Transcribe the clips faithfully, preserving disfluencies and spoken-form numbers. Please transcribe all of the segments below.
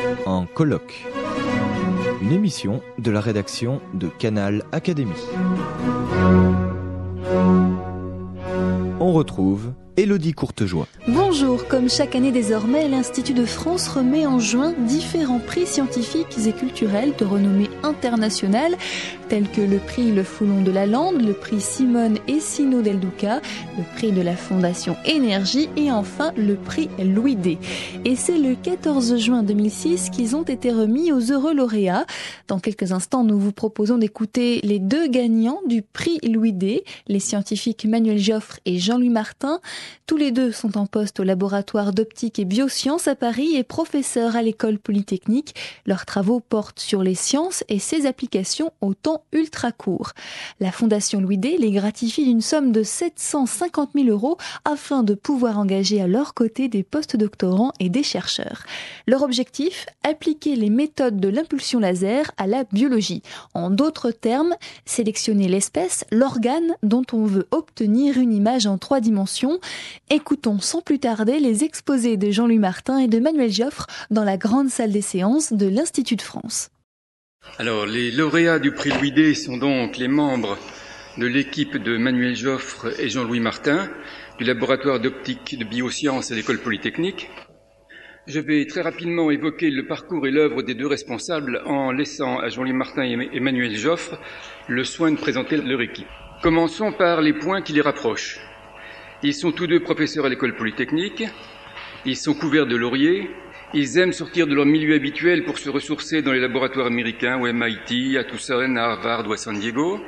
En colloque. Une émission de la rédaction de Canal Académie. On retrouve Élodie Courtejoie. Bonjour, comme chaque année désormais, l'Institut de France remet en juin différents prix scientifiques et culturels de renommée internationale, tels que le prix Le Foulon de Lalande, le prix Simone et Sino del Duca, le prix de la Fondation Énergie et enfin le prix Louis D. Et c'est le quatorze juin deux mille six qu'ils ont été remis aux heureux lauréats. Dans quelques instants, nous vous proposons d'écouter les deux gagnants du prix Louis D, les scientifiques Manuel Joffre et Jean-Louis Martin. Tous les deux sont en poste au laboratoire d'optique et biosciences à Paris et professeurs à l'école polytechnique. Leurs travaux portent sur les sciences et ses applications au temps ultra court. La Fondation Louis D les gratifie d'une somme de sept cent cinquante mille euros afin de pouvoir engager à leur côté des post-doctorants et des chercheurs. Leur objectif, appliquer les méthodes de l'impulsion laser à la biologie. En d'autres termes, sélectionner l'espèce, l'organe dont on veut obtenir une image en trois dimensions. Écoutons sans plus tarder les exposés de Jean-Louis Martin et de Manuel Joffre dans la grande salle des séances de l'Institut de France. Alors, les lauréats du prix Louis D sont donc les membres de l'équipe de Manuel Joffre et Jean-Louis Martin du laboratoire d'optique de biosciences à l'école polytechnique. Je vais très rapidement évoquer le parcours et l'œuvre des deux responsables en laissant à Jean-Louis Martin et Manuel Joffre le soin de présenter leur équipe. Commençons par les points qui les rapprochent. Ils sont tous deux professeurs à l'école polytechnique, ils sont couverts de lauriers, ils aiment sortir de leur milieu habituel pour se ressourcer dans les laboratoires américains au M I T, à Tucson, à Harvard ou à San Diego.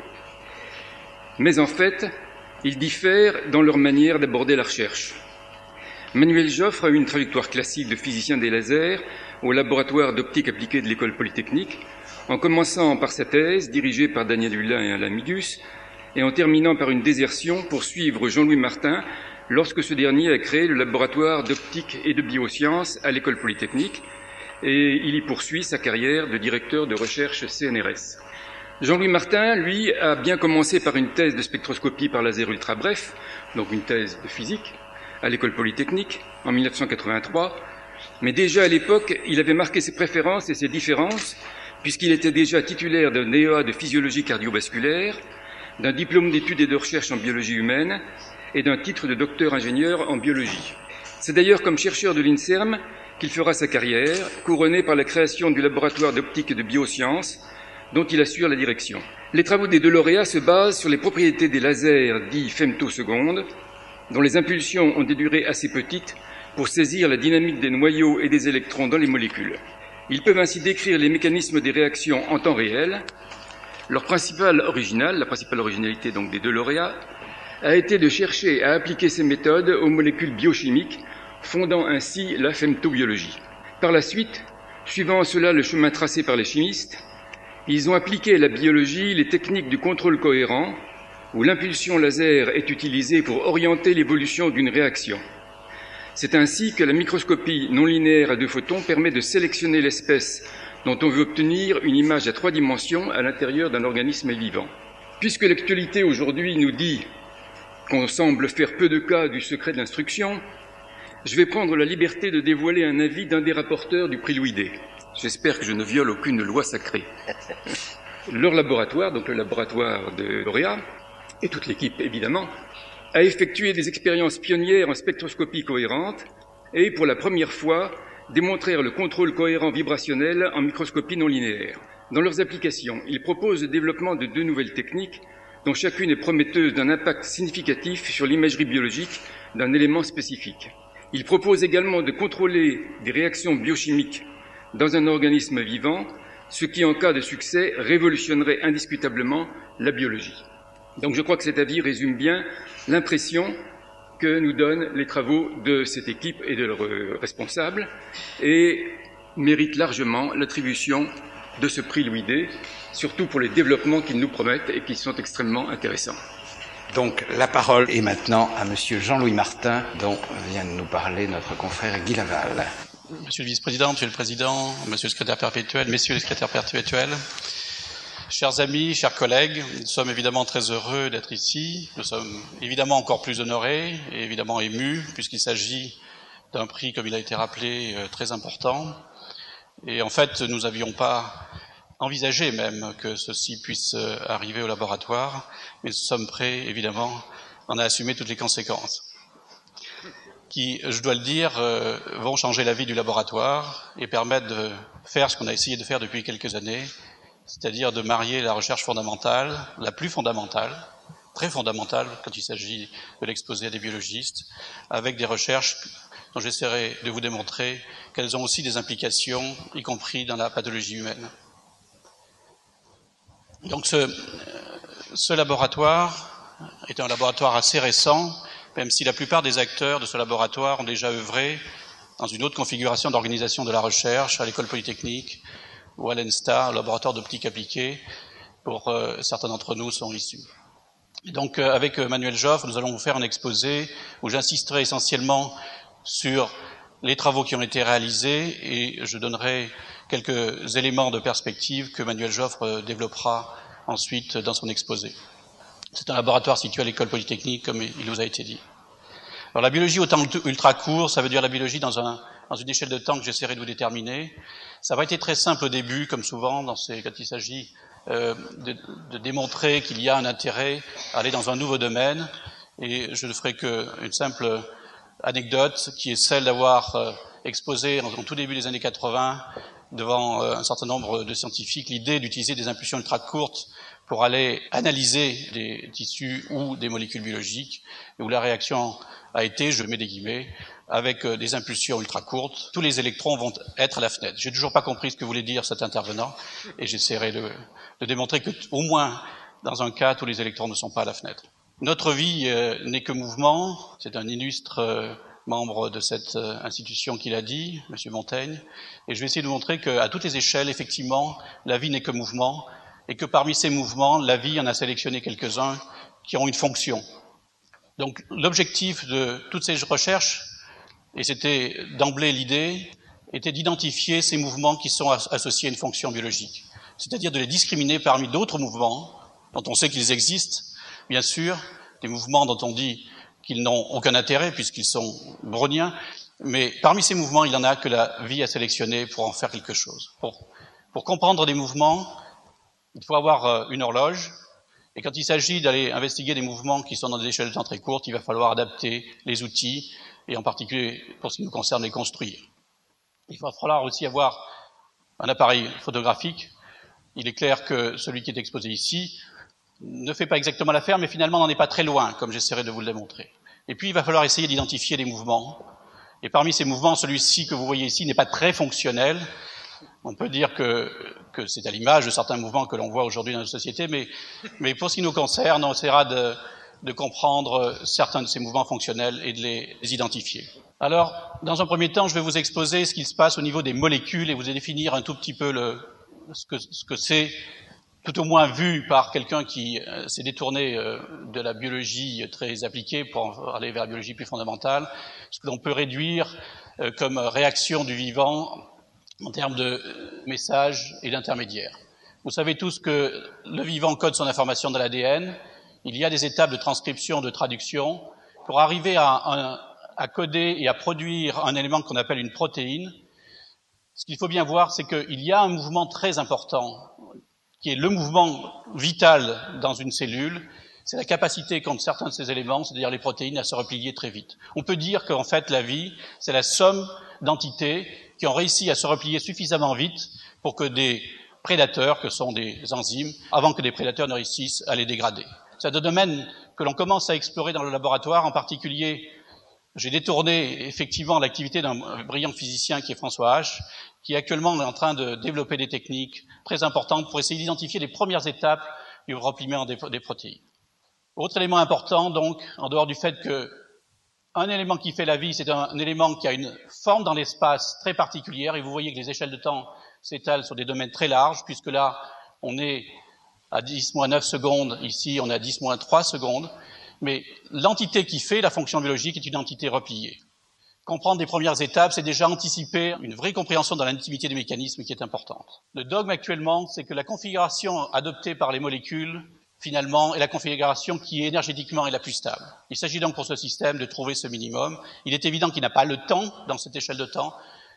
Mais en fait, ils diffèrent dans leur manière d'aborder la recherche. Manuel Joffre a eu une trajectoire classique de physicien des lasers au laboratoire d'optique appliquée de l'école polytechnique, en commençant par sa thèse, dirigée par Daniel Hulin et Alain Migus, et en terminant par une désertion pour suivre Jean-Louis Martin lorsque ce dernier a créé le laboratoire d'optique et de biosciences à l'école polytechnique, et il y poursuit sa carrière de directeur de recherche C N R S. Jean-Louis Martin, lui, a bien commencé par une thèse de spectroscopie par laser ultra bref, donc une thèse de physique, à l'école polytechnique, en mille neuf cent quatre-vingt-trois, mais déjà à l'époque, il avait marqué ses préférences et ses différences, puisqu'il était déjà titulaire d'un D E A de physiologie cardiovasculaire, d'un diplôme d'études et de recherche en biologie humaine et d'un titre de docteur ingénieur en biologie. C'est d'ailleurs comme chercheur de l'INSERM qu'il fera sa carrière, couronné par la création du laboratoire d'optique et de biosciences, dont il assure la direction. Les travaux des deux lauréats se basent sur les propriétés des lasers dits femtosecondes, dont les impulsions ont des durées assez petites pour saisir la dynamique des noyaux et des électrons dans les molécules. Ils peuvent ainsi décrire les mécanismes des réactions en temps réel. Leur principale originale, la principale originalité donc des deux lauréats, a été de chercher à appliquer ces méthodes aux molécules biochimiques, fondant ainsi la femtobiologie. Par la suite, suivant cela le chemin tracé par les chimistes, ils ont appliqué à la biologie les techniques du contrôle cohérent, où l'impulsion laser est utilisée pour orienter l'évolution d'une réaction. C'est ainsi que la microscopie non linéaire à deux photons permet de sélectionner l'espèce dont on veut obtenir une image à trois dimensions à l'intérieur d'un organisme vivant. Puisque l'actualité aujourd'hui nous dit qu'on semble faire peu de cas du secret de l'instruction, je vais prendre la liberté de dévoiler un avis d'un des rapporteurs du prix Louis D. J'espère que je ne viole aucune loi sacrée. Leur laboratoire, donc le laboratoire de lauréats, et toute l'équipe évidemment, a effectué des expériences pionnières en spectroscopie cohérente et, pour la première fois, démontrèrent le contrôle cohérent vibrationnel en microscopie non linéaire. Dans leurs applications, ils proposent le développement de deux nouvelles techniques, dont chacune est prometteuse d'un impact significatif sur l'imagerie biologique d'un élément spécifique. Ils proposent également de contrôler des réactions biochimiques dans un organisme vivant, ce qui, en cas de succès, révolutionnerait indiscutablement la biologie. Donc je crois que cet avis résume bien l'impression que nous donnent les travaux de cette équipe et de leurs responsables et mérite largement l'attribution de ce prix Louis D, surtout pour les développements qu'ils nous promettent et qui sont extrêmement intéressants. Donc la parole est maintenant à Monsieur Jean-Louis Martin, dont vient de nous parler notre confrère Guy Laval. Monsieur le vice-président, Monsieur le président, Monsieur le secrétaire perpétuel, Messieurs les secrétaires perpétuels, chers amis, chers collègues, nous sommes évidemment très heureux d'être ici. Nous sommes évidemment encore plus honorés et évidemment émus, puisqu'il s'agit d'un prix, comme il a été rappelé, très important. Et en fait, nous n'avions pas envisagé même que ceci puisse arriver au laboratoire, mais nous sommes prêts, évidemment, on a assumé toutes les conséquences, qui, je dois le dire, euh, vont changer la vie du laboratoire et permettre de faire ce qu'on a essayé de faire depuis quelques années, c'est-à-dire de marier la recherche fondamentale, la plus fondamentale, très fondamentale quand il s'agit de l'exposer à des biologistes, avec des recherches dont j'essaierai de vous démontrer qu'elles ont aussi des implications, y compris dans la pathologie humaine. Donc ce, ce laboratoire est un laboratoire assez récent, même si la plupart des acteurs de ce laboratoire ont déjà œuvré dans une autre configuration d'organisation de la recherche, à l'École Polytechnique ou à l'ENSTA, au laboratoire d'optique appliquée, pour euh, certains d'entre nous sont issus. Et donc euh, avec Manuel Joffre, nous allons vous faire un exposé où j'insisterai essentiellement sur les travaux qui ont été réalisés et je donnerai quelques éléments de perspective que Manuel Joffre développera ensuite dans son exposé. C'est un laboratoire situé à l'École Polytechnique, comme il vous a été dit. Alors la biologie au temps ultra court, ça veut dire la biologie dans, un, dans une échelle de temps que j'essaierai de vous déterminer. Ça va être très simple au début, comme souvent dans ces, quand il s'agit euh, de, de démontrer qu'il y a un intérêt à aller dans un nouveau domaine. Et je ne ferai qu'une simple anecdote qui est celle d'avoir euh, exposé en, en tout début des années quatre-vingts devant euh, un certain nombre de scientifiques l'idée d'utiliser des impulsions ultra courtes pour aller analyser des tissus ou des molécules biologiques, et où la réaction a été, je mets des guillemets, avec euh, des impulsions ultra courtes, tous les électrons vont être à la fenêtre. J'ai toujours pas compris ce que voulait dire cet intervenant, et j'essaierai de, de démontrer que, au moins, dans un cas, tous les électrons ne sont pas à la fenêtre. Notre vie euh, n'est que mouvement, c'est un illustre euh, membre de cette euh, institution qui l'a dit, M. Montaigne, et je vais essayer de vous montrer qu'à toutes les échelles, effectivement, la vie n'est que mouvement, et que parmi ces mouvements, la vie en a sélectionné quelques-uns qui ont une fonction. Donc l'objectif de toutes ces recherches, et c'était d'emblée l'idée, était d'identifier ces mouvements qui sont associés à une fonction biologique, c'est-à-dire de les discriminer parmi d'autres mouvements dont on sait qu'ils existent, bien sûr, des mouvements dont on dit qu'ils n'ont aucun intérêt puisqu'ils sont browniens, mais parmi ces mouvements, il y en a que la vie a sélectionné pour en faire quelque chose. Pour, pour comprendre des mouvements, il faut avoir une horloge, et quand il s'agit d'aller investiguer des mouvements qui sont dans des échelles de temps très courtes, il va falloir adapter les outils, et en particulier, pour ce qui nous concerne, les construire. Il va falloir aussi avoir un appareil photographique. Il est clair que celui qui est exposé ici ne fait pas exactement l'affaire, mais finalement n'en est pas très loin, comme j'essaierai de vous le démontrer. Et puis, il va falloir essayer d'identifier des mouvements. Et parmi ces mouvements, celui-ci que vous voyez ici n'est pas très fonctionnel. On peut dire que, que c'est à l'image de certains mouvements que l'on voit aujourd'hui dans notre société, mais, mais pour ce qui nous concerne, on essaiera de, de comprendre certains de ces mouvements fonctionnels et de les, les identifier. Alors, dans un premier temps, je vais vous exposer ce qui se passe au niveau des molécules et vous définir un tout petit peu le, ce que, ce que c'est, tout au moins vu par quelqu'un qui euh, s'est détourné euh, de la biologie très appliquée pour aller vers la biologie plus fondamentale, ce que l'on peut réduire euh, comme réaction du vivant en termes de messages et d'intermédiaires. Vous savez tous que le vivant code son information dans l'A D N. Il y a des étapes de transcription, de traduction. Pour arriver à, à, à coder et à produire un élément qu'on appelle une protéine, ce qu'il faut bien voir, c'est qu'il y a un mouvement très important, qui est le mouvement vital dans une cellule. C'est la capacité qu'ont certains de ces éléments, c'est-à-dire les protéines, à se replier très vite. On peut dire qu'en fait, la vie, c'est la somme d'entités qui ont réussi à se replier suffisamment vite pour que des prédateurs, que sont des enzymes, avant que des prédateurs ne réussissent à les dégrader. C'est un domaine que l'on commence à explorer dans le laboratoire, en particulier, j'ai détourné effectivement l'activité d'un brillant physicien qui est François H, qui actuellement est en train de développer des techniques très importantes pour essayer d'identifier les premières étapes du repliement des, des protéines. Autre élément important, donc, en dehors du fait que un élément qui fait la vie, c'est un, un élément qui a une forme dans l'espace très particulière, et vous voyez que les échelles de temps s'étalent sur des domaines très larges, puisque là, on est à dix moins neuf secondes, ici, on est à dix moins trois secondes, mais l'entité qui fait la fonction biologique est une entité repliée. Comprendre des premières étapes, c'est déjà anticiper une vraie compréhension de l'intimité des mécanismes qui est importante. Le dogme actuellement, c'est que la configuration adoptée par les molécules, finalement, est la configuration qui énergétiquement est la plus stable. Il s'agit donc pour ce système de trouver ce minimum. Il est évident qu'il n'a pas le temps, dans cette échelle de temps,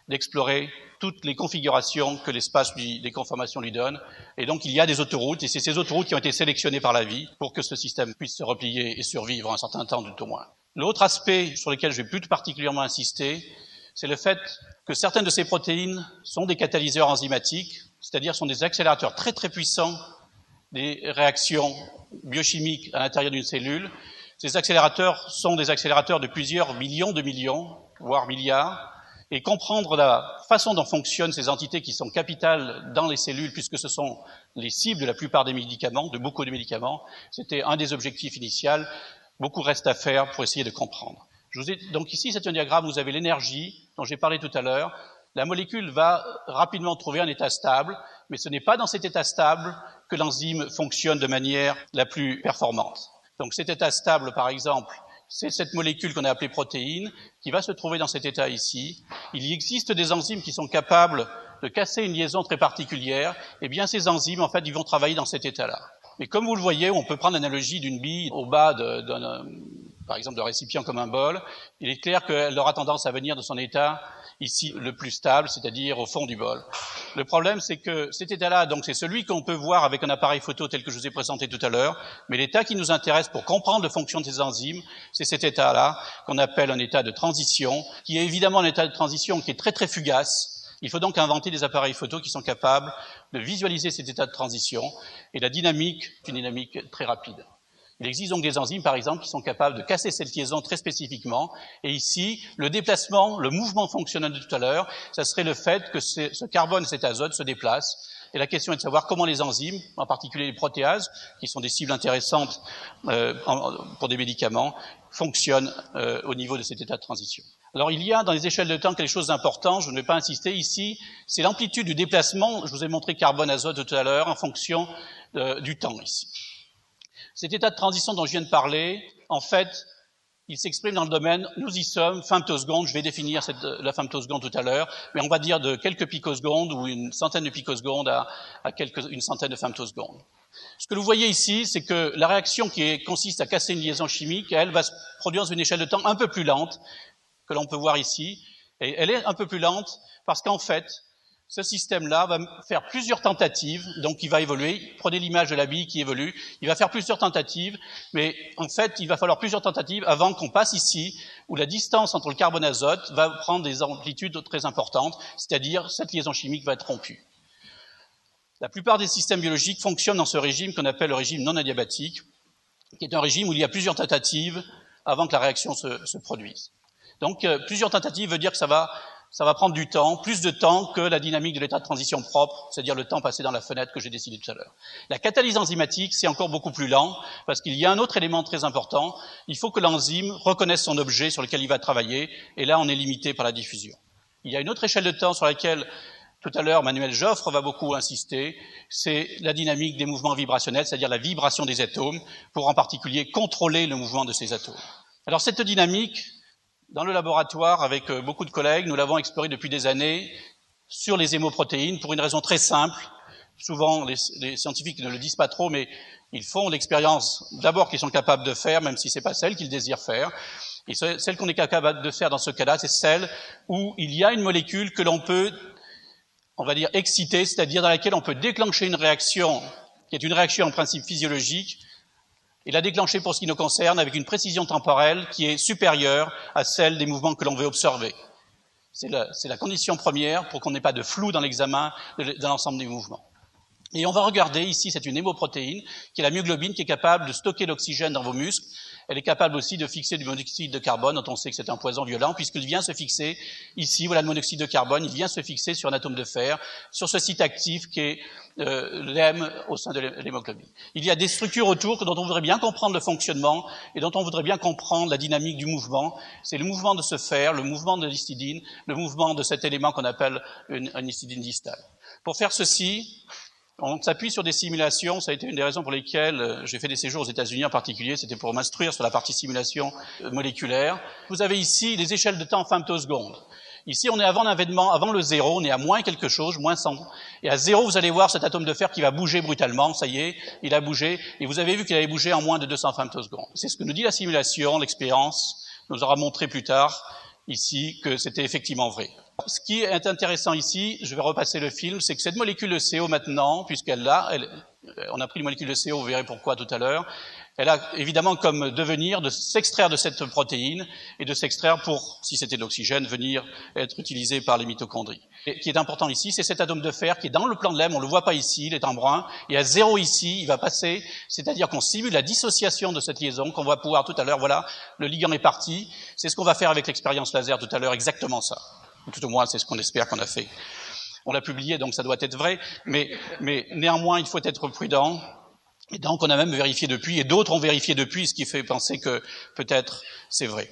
d'explorer toutes les configurations que l'espace lui, des conformations lui donne. Et donc, il y a des autoroutes, et c'est ces autoroutes qui ont été sélectionnées par la vie pour que ce système puisse se replier et survivre un certain temps, tout au moins. L'autre aspect sur lequel je vais plus particulièrement insister, c'est le fait que certaines de ces protéines sont des catalyseurs enzymatiques, c'est-à-dire sont des accélérateurs très très puissants des réactions biochimiques à l'intérieur d'une cellule. Ces accélérateurs sont des accélérateurs de plusieurs millions de millions, voire milliards, et comprendre la façon dont fonctionnent ces entités qui sont capitales dans les cellules, puisque ce sont les cibles de la plupart des médicaments, de beaucoup de médicaments, c'était un des objectifs initiaux. Beaucoup reste à faire pour essayer de comprendre. Je vous ai, donc ici, c'est un diagramme, vous avez l'énergie dont j'ai parlé tout à l'heure. La molécule va rapidement trouver un état stable, mais ce n'est pas dans cet état stable que l'enzyme fonctionne de manière la plus performante. Donc cet état stable, par exemple, c'est cette molécule qu'on a appelée protéine, qui va se trouver dans cet état ici. Il y existe des enzymes qui sont capables de casser une liaison très particulière. Eh bien, ces enzymes, en fait, ils vont travailler dans cet état-là. Mais comme vous le voyez, on peut prendre l'analogie d'une bille au bas d'un, par exemple, d'un récipient comme un bol. Il est clair qu'elle aura tendance à venir de son état ici le plus stable, c'est-à-dire au fond du bol. Le problème, c'est que cet état-là, donc c'est celui qu'on peut voir avec un appareil photo tel que je vous ai présenté tout à l'heure, mais l'état qui nous intéresse pour comprendre la fonction de ces enzymes, c'est cet état-là qu'on appelle un état de transition, qui est évidemment un état de transition qui est très très fugace. Il faut donc inventer des appareils photo qui sont capables de visualiser cet état de transition, et la dynamique est une dynamique très rapide. Il existe donc des enzymes, par exemple, qui sont capables de casser cette liaison très spécifiquement. Et ici, le déplacement, le mouvement fonctionnel de tout à l'heure, ça serait le fait que ce carbone et cet azote se déplacent. Et la question est de savoir comment les enzymes, en particulier les protéases, qui sont des cibles intéressantes euh, pour des médicaments, fonctionnent euh, au niveau de cet état de transition. Alors il y a dans les échelles de temps quelque chose d'important, je ne vais pas insister ici, c'est l'amplitude du déplacement, je vous ai montré carbone-azote tout à l'heure, en fonction euh, du temps ici. Cet état de transition dont je viens de parler, en fait, il s'exprime dans le domaine, nous y sommes, femtosecondes, je vais définir cette, la femtoseconde tout à l'heure, mais on va dire de quelques picosecondes ou une centaine de picosecondes à, à quelques, une centaine de femtosecondes. Ce que vous voyez ici, c'est que la réaction qui est, consiste à casser une liaison chimique, elle va se produire sur une échelle de temps un peu plus lente, que l'on peut voir ici, et elle est un peu plus lente parce qu'en fait, ce système-là va faire plusieurs tentatives, donc il va évoluer. Prenez l'image de la bille qui évolue, il va faire plusieurs tentatives, mais en fait, il va falloir plusieurs tentatives avant qu'on passe ici, où la distance entre le carbone-azote va prendre des amplitudes très importantes, c'est-à-dire cette liaison chimique va être rompue. La plupart des systèmes biologiques fonctionnent dans ce régime qu'on appelle le régime non adiabatique, qui est un régime où il y a plusieurs tentatives avant que la réaction se, se produise. Donc, euh, plusieurs tentatives veut dire que ça va Ça va prendre du temps, plus de temps que la dynamique de l'état de transition propre, c'est-à-dire le temps passé dans la fenêtre que j'ai dessiné tout à l'heure. La catalyse enzymatique, c'est encore beaucoup plus lent, parce qu'il y a un autre élément très important. Il faut que l'enzyme reconnaisse son objet sur lequel il va travailler, et là, on est limité par la diffusion. Il y a une autre échelle de temps sur laquelle, tout à l'heure, Manuel Joffre va beaucoup insister, c'est la dynamique des mouvements vibrationnels, c'est-à-dire la vibration des atomes, pour en particulier contrôler le mouvement de ces atomes. Alors, cette dynamique, dans le laboratoire, avec beaucoup de collègues, nous l'avons exploré depuis des années sur les hémoprotéines pour une raison très simple. Souvent, les, les scientifiques ne le disent pas trop, mais ils font l'expérience d'abord qu'ils sont capables de faire, même si c'est pas celle qu'ils désirent faire. Et celle qu'on est capable de faire dans ce cas-là, c'est celle où il y a une molécule que l'on peut, on va dire, exciter, c'est-à-dire dans laquelle on peut déclencher une réaction qui est une réaction en principe physiologique, et la déclencher pour ce qui nous concerne avec une précision temporelle qui est supérieure à celle des mouvements que l'on veut observer. C'est la, c'est la condition première pour qu'on n'ait pas de flou dans l'examen de, de l'ensemble des mouvements. Et on va regarder ici, c'est une hémoprotéine, qui est la myoglobine, qui est capable de stocker l'oxygène dans vos muscles. Elle est capable aussi de fixer du monoxyde de carbone, dont on sait que c'est un poison violent, puisqu'il vient se fixer ici, voilà le monoxyde de carbone, il vient se fixer sur un atome de fer, sur ce site actif qui est euh, l'hème au sein de l'hémoglobine. Il y a des structures autour dont on voudrait bien comprendre le fonctionnement et dont on voudrait bien comprendre la dynamique du mouvement. C'est le mouvement de ce fer, le mouvement de l'histidine, le mouvement de cet élément qu'on appelle une, une histidine distale. Pour faire ceci, on s'appuie sur des simulations, ça a été une des raisons pour lesquelles j'ai fait des séjours aux États-Unis en particulier, c'était pour m'instruire sur la partie simulation moléculaire. Vous avez ici les échelles de temps en femtosecondes. Ici, on est avant l'avènement, avant le zéro, on est à moins quelque chose, moins cent. Et à zéro, vous allez voir cet atome de fer qui va bouger brutalement, ça y est, il a bougé, et vous avez vu qu'il avait bougé en moins de deux cents femtosecondes. C'est ce que nous dit la simulation, l'expérience nous aura montré plus tard ici que c'était effectivement vrai. Ce qui est intéressant ici, je vais repasser le film, c'est que cette molécule de C O maintenant, puisqu'elle l'a, elle, on a pris une molécule de C O, vous verrez pourquoi tout à l'heure, elle a évidemment comme devenir de s'extraire de cette protéine et de s'extraire pour, si c'était de l'oxygène, venir être utilisé par les mitochondries. Et ce qui est important ici, c'est cet atome de fer qui est dans le plan de Lem, on le voit pas ici, il est en brun, et à zéro ici, il va passer, c'est-à-dire qu'on simule la dissociation de cette liaison, qu'on va pouvoir tout à l'heure, voilà, le ligand est parti, c'est ce qu'on va faire avec l'expérience laser tout à l'heure, exactement ça. Tout au moins, c'est ce qu'on espère qu'on a fait. On l'a publié, donc ça doit être vrai, mais, mais néanmoins, il faut être prudent. Et donc, on a même vérifié depuis, et d'autres ont vérifié depuis, ce qui fait penser que peut-être c'est vrai.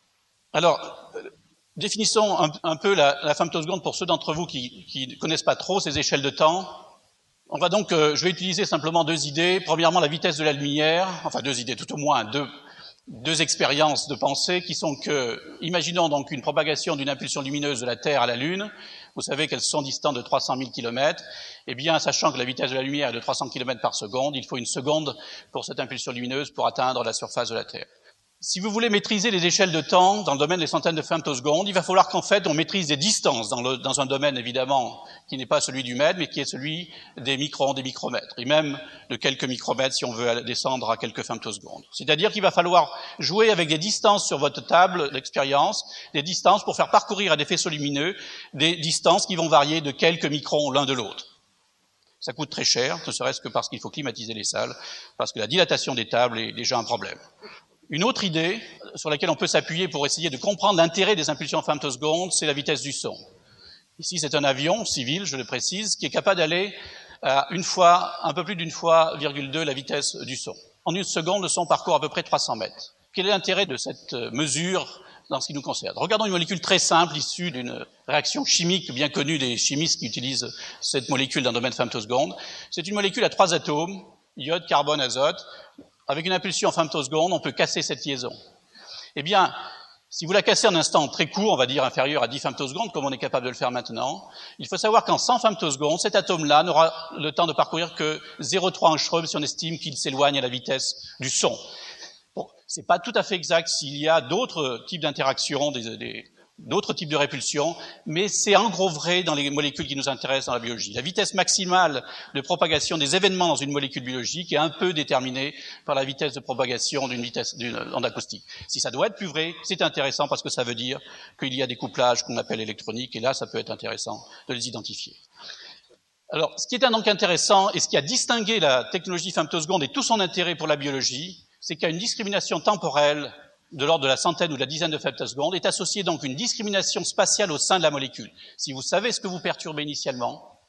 Alors, euh, définissons un, un peu la, la femtoseconde pour ceux d'entre vous qui, qui ne connaissent pas trop ces échelles de temps. On va donc, euh, je vais utiliser simplement deux idées. Premièrement, la vitesse de la lumière, enfin deux idées, tout au moins deux. Deux expériences de pensée qui sont que, imaginons donc une propagation d'une impulsion lumineuse de la Terre à la Lune, vous savez qu'elles sont distantes de trois cent mille kilomètres, eh bien, sachant que la vitesse de la lumière est de trois cents kilomètres par seconde, il faut une seconde pour cette impulsion lumineuse pour atteindre la surface de la Terre. Si vous voulez maîtriser les échelles de temps dans le domaine des centaines de femtosecondes, il va falloir qu'en fait on maîtrise des distances dans, le, dans un domaine évidemment qui n'est pas celui du mètre, mais qui est celui des microns, des micromètres, et même de quelques micromètres si on veut descendre à quelques femtosecondes. C'est-à-dire qu'il va falloir jouer avec des distances sur votre table d'expérience, des distances pour faire parcourir à des faisceaux lumineux des distances qui vont varier de quelques microns l'un de l'autre. Ça coûte très cher, ne serait-ce que parce qu'il faut climatiser les salles, parce que la dilatation des tables est déjà un problème. Une autre idée sur laquelle on peut s'appuyer pour essayer de comprendre l'intérêt des impulsions femtosecondes, c'est la vitesse du son. Ici, c'est un avion civil, je le précise, qui est capable d'aller à une fois, un peu plus d'une fois, virgule deux, la vitesse du son. En une seconde, le son parcourt à peu près trois cents mètres. Quel est l'intérêt de cette mesure dans ce qui nous concerne? Regardons une molécule très simple issue d'une réaction chimique bien connue des chimistes qui utilisent cette molécule dans le domaine femtoseconde. C'est une molécule à trois atomes, iode, carbone, azote. Avec une impulsion en femtoseconde, on peut casser cette liaison. Eh bien, si vous la cassez en un instant très court, on va dire inférieur à dix femtosecondes, comme on est capable de le faire maintenant, il faut savoir qu'en cent femtosecondes, cet atome-là n'aura le temps de parcourir que zéro virgule trois angstrom si on estime qu'il s'éloigne à la vitesse du son. Bon, c'est pas tout à fait exact s'il y a d'autres types d'interactions, des, des, d'autres types de répulsions, mais c'est en gros vrai dans les molécules qui nous intéressent dans la biologie. La vitesse maximale de propagation des événements dans une molécule biologique est un peu déterminée par la vitesse de propagation d'une vitesse d'une onde acoustique. Si ça doit être plus vrai, c'est intéressant parce que ça veut dire qu'il y a des couplages qu'on appelle électroniques, et là, ça peut être intéressant de les identifier. Alors, ce qui est donc intéressant, et ce qui a distingué la technologie femtoseconde et tout son intérêt pour la biologie, c'est qu'il y a une discrimination temporelle de l'ordre de la centaine ou de la dizaine de femtosecondes, est associée donc une discrimination spatiale au sein de la molécule. Si vous savez ce que vous perturbez initialement,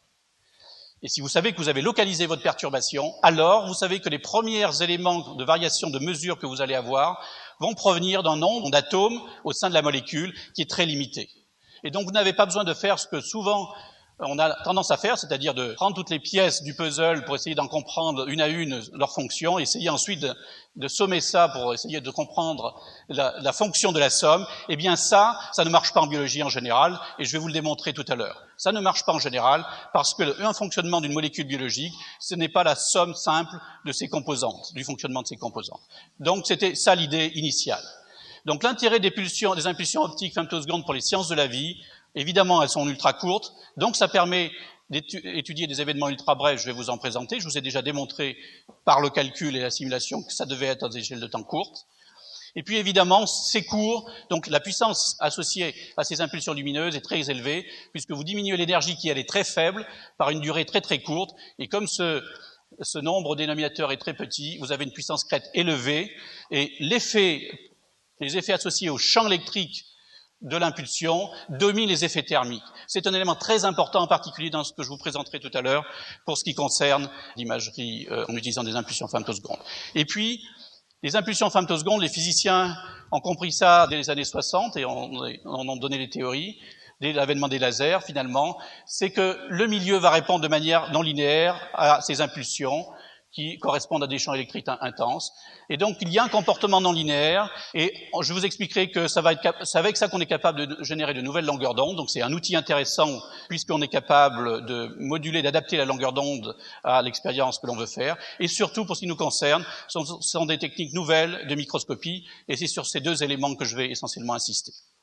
et si vous savez que vous avez localisé votre perturbation, alors vous savez que les premiers éléments de variation de mesure que vous allez avoir vont provenir d'un nombre d'atomes au sein de la molécule qui est très limité. Et donc vous n'avez pas besoin de faire ce que souvent on a tendance à faire, c'est-à-dire de prendre toutes les pièces du puzzle pour essayer d'en comprendre une à une leur fonction, essayer ensuite de, de sommer ça pour essayer de comprendre la, la fonction de la somme. Eh bien ça, ça ne marche pas en biologie en général, et je vais vous le démontrer tout à l'heure. Ça ne marche pas en général parce que un fonctionnement d'une molécule biologique, ce n'est pas la somme simple de ses composantes, du fonctionnement de ses composantes. Donc c'était ça l'idée initiale. Donc l'intérêt des pulsions, des impulsions optiques femtosecondes pour les sciences de la vie, évidemment, elles sont ultra courtes, donc ça permet d'étudier des événements ultra brefs, je vais vous en présenter. Je vous ai déjà démontré par le calcul et la simulation que ça devait être à des échelles de temps courtes. Et puis évidemment, c'est court, donc la puissance associée à ces impulsions lumineuses est très élevée, puisque vous diminuez l'énergie qui elle est très faible par une durée très très courte, et comme ce, ce nombre dénominateur est très petit, vous avez une puissance crête élevée, et l'effet, les effets associés au champ électrique de l'impulsion domine les effets thermiques. C'est un élément très important, en particulier dans ce que je vous présenterai tout à l'heure, pour ce qui concerne l'imagerie euh, en utilisant des impulsions femtosecondes. Et puis, les impulsions femtosecondes, les physiciens ont compris ça dès les années soixante et en ont donné les théories, dès l'avènement des lasers, finalement, c'est que le milieu va répondre de manière non linéaire à ces impulsions qui correspondent à des champs électriques intenses. Et donc, il y a un comportement non linéaire, et je vous expliquerai que ça va être, c'est avec ça qu'on est capable de générer de nouvelles longueurs d'onde. Donc, c'est un outil intéressant, puisqu'on est capable de moduler, d'adapter la longueur d'onde à l'expérience que l'on veut faire. Et surtout, pour ce qui nous concerne, ce sont, ce sont des techniques nouvelles de microscopie, et c'est sur ces deux éléments que je vais essentiellement insister.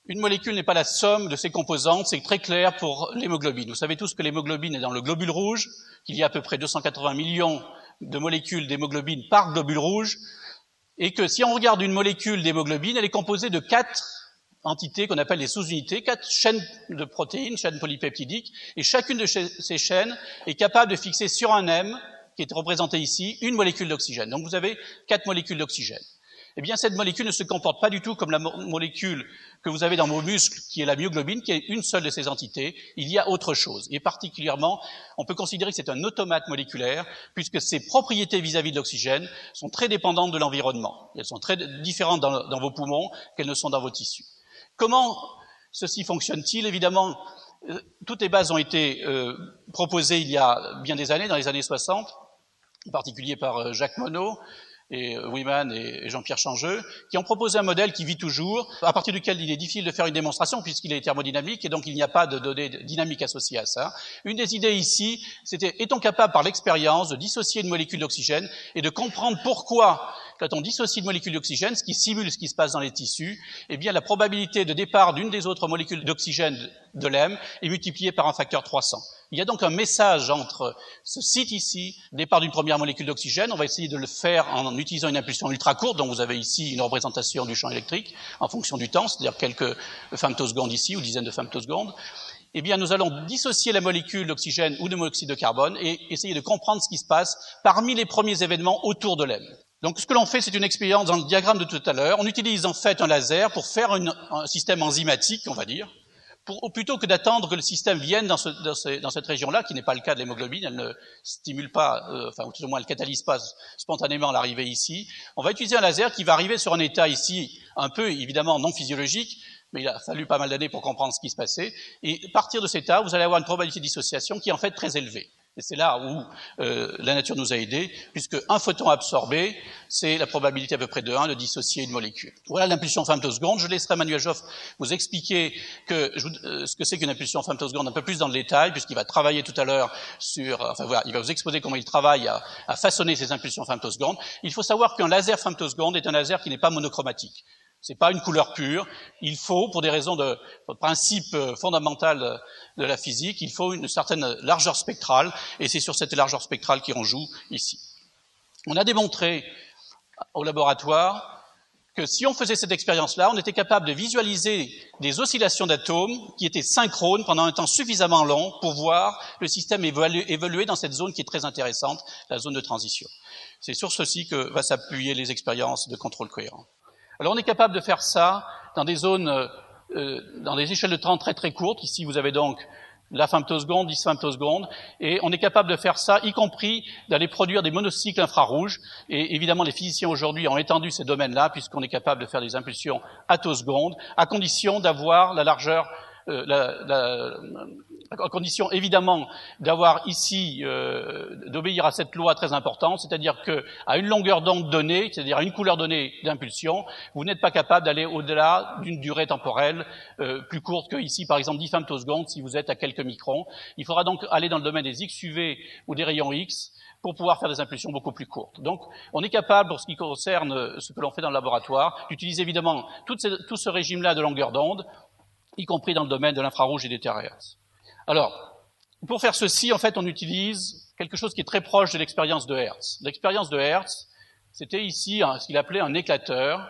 Une molécule n'est pas la somme de ses composantes, c'est très clair pour l'hémoglobine. Vous savez tous que l'hémoglobine est dans le globule rouge, qu'il y a à peu près deux cent quatre-vingts millions de molécules d'hémoglobine par globule rouge, et que si on regarde une molécule d'hémoglobine, elle est composée de quatre entités qu'on appelle les sous-unités, quatre chaînes de protéines, chaînes polypeptidiques, et chacune de ces chaînes est capable de fixer sur un M, qui est représenté ici, une molécule d'oxygène. Donc vous avez quatre molécules d'oxygène. Eh bien, cette molécule ne se comporte pas du tout comme la mo- molécule que vous avez dans vos muscles, qui est la myoglobine, qui est une seule de ces entités. Il y a autre chose. Et particulièrement, on peut considérer que c'est un automate moléculaire, puisque ses propriétés vis-à-vis de l'oxygène sont très dépendantes de l'environnement. Elles sont très différentes dans, dans vos poumons qu'elles ne sont dans vos tissus. Comment ceci fonctionne-t-il? Évidemment, euh, toutes les bases ont été euh, proposées il y a bien des années, dans les années soixante, en particulier par euh, Jacques Monod, et Wiman et Jean-Pierre Changeux, qui ont proposé un modèle qui vit toujours, à partir duquel il est difficile de faire une démonstration puisqu'il est thermodynamique et donc il n'y a pas de données dynamiques associées à ça. Une des idées ici, c'était, est-on capable par l'expérience de dissocier une molécule d'oxygène et de comprendre pourquoi, quand on dissocie une molécule d'oxygène, ce qui simule ce qui se passe dans les tissus, eh bien la probabilité de départ d'une des autres molécules d'oxygène de l'H E M est multipliée par un facteur trois cents. Il y a donc un message entre ce site ici, départ d'une première molécule d'oxygène, on va essayer de le faire en utilisant une impulsion ultra courte, dont vous avez ici une représentation du champ électrique en fonction du temps, c'est-à-dire quelques femtosecondes ici ou dizaines de femtosecondes. Eh bien, nous allons dissocier la molécule d'oxygène ou de monoxyde de carbone et essayer de comprendre ce qui se passe parmi les premiers événements autour de l'H E M. Donc, ce que l'on fait, c'est une expérience dans le diagramme de tout à l'heure. On utilise en fait un laser pour faire une, un système enzymatique, on va dire, Pour, plutôt que d'attendre que le système vienne dans, ce, dans, ce, dans cette région-là, qui n'est pas le cas de l'hémoglobine, elle ne stimule pas, euh, enfin, ou tout au moins elle catalyse pas spontanément l'arrivée ici. On va utiliser un laser qui va arriver sur un état ici, un peu évidemment non physiologique, mais il a fallu pas mal d'années pour comprendre ce qui se passait. Et à partir de cet état, vous allez avoir une probabilité de dissociation qui est en fait très élevée. Et c'est là où euh, la nature nous a aidés, puisque un photon absorbé, c'est la probabilité à peu près de un de dissocier une molécule. Voilà l'impulsion femtoseconde. Je laisserai Manuel Joffre vous expliquer que, euh, ce que c'est qu'une impulsion femtoseconde un peu plus dans le détail, puisqu'il va travailler tout à l'heure sur... Enfin voilà, il va vous exposer comment il travaille à, à façonner ces impulsions femtosecondes. Il faut savoir qu'un laser femtoseconde est un laser qui n'est pas monochromatique. C'est pas une couleur pure. Il faut, pour des raisons de, de principe fondamental de la physique, il faut une certaine largeur spectrale, et c'est sur cette largeur spectrale qu'on joue ici. On a démontré au laboratoire que si on faisait cette expérience-là, on était capable de visualiser des oscillations d'atomes qui étaient synchrones pendant un temps suffisamment long pour voir le système évoluer, évoluer dans cette zone qui est très intéressante, la zone de transition. C'est sur ceci que va s'appuyer les expériences de contrôle cohérent. Alors on est capable de faire ça dans des zones, euh, dans des échelles de temps très très courtes. Ici vous avez donc la femtoseconde, dix femtosecondes, et on est capable de faire ça, y compris d'aller produire des monocycles infrarouges. Et évidemment les physiciens aujourd'hui ont étendu ces domaines-là, puisqu'on est capable de faire des impulsions attosecondes, à condition d'avoir la largeur, euh, la, la, à condition évidemment d'avoir ici, euh, d'obéir à cette loi très importante, c'est-à-dire que à une longueur d'onde donnée, c'est-à-dire à une couleur donnée d'impulsion, vous n'êtes pas capable d'aller au-delà d'une durée temporelle euh, plus courte que ici, par exemple dix femtosecondes, si vous êtes à quelques microns. Il faudra donc aller dans le domaine des X U V ou des rayons X pour pouvoir faire des impulsions beaucoup plus courtes. Donc, on est capable, pour ce qui concerne ce que l'on fait dans le laboratoire, d'utiliser évidemment tout ce, tout ce régime-là de longueur d'onde, y compris dans le domaine de l'infrarouge et des terahertz. Alors, pour faire ceci, en fait, on utilise quelque chose qui est très proche de l'expérience de Hertz. L'expérience de Hertz, c'était ici ce qu'il appelait un éclateur.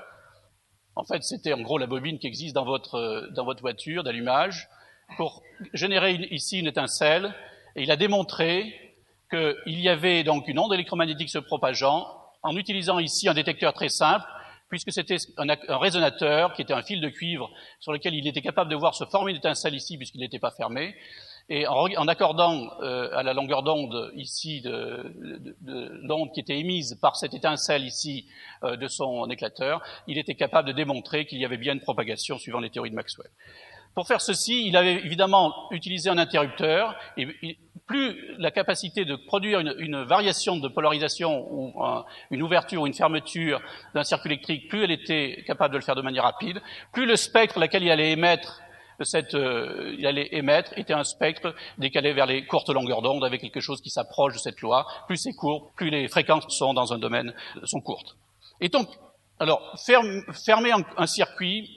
En fait, c'était en gros la bobine qui existe dans votre, dans votre voiture d'allumage pour générer une, ici une étincelle. Et il a démontré qu'il y avait donc une onde électromagnétique se propageant en utilisant ici un détecteur très simple, puisque c'était un, un résonateur qui était un fil de cuivre sur lequel il était capable de voir se former une étincelle ici puisqu'il n'était pas fermé. Et en, en accordant euh, à la longueur d'onde ici de, de, de l'onde qui était émise par cette étincelle ici euh, de son éclateur, il était capable de démontrer qu'il y avait bien une propagation suivant les théories de Maxwell. Pour faire ceci, il avait évidemment utilisé un interrupteur, et, et plus la capacité de produire une, une variation de polarisation ou un, une ouverture ou une fermeture d'un circuit électrique, plus elle était capable de le faire de manière rapide, plus le spectre laquelle il allait émettre Cette, euh, il allait émettre était un spectre décalé vers les courtes longueurs d'onde avec quelque chose qui s'approche de cette loi. Plus c'est court, plus les fréquences sont dans un domaine sont courtes. Et donc, alors ferme, fermer un, un circuit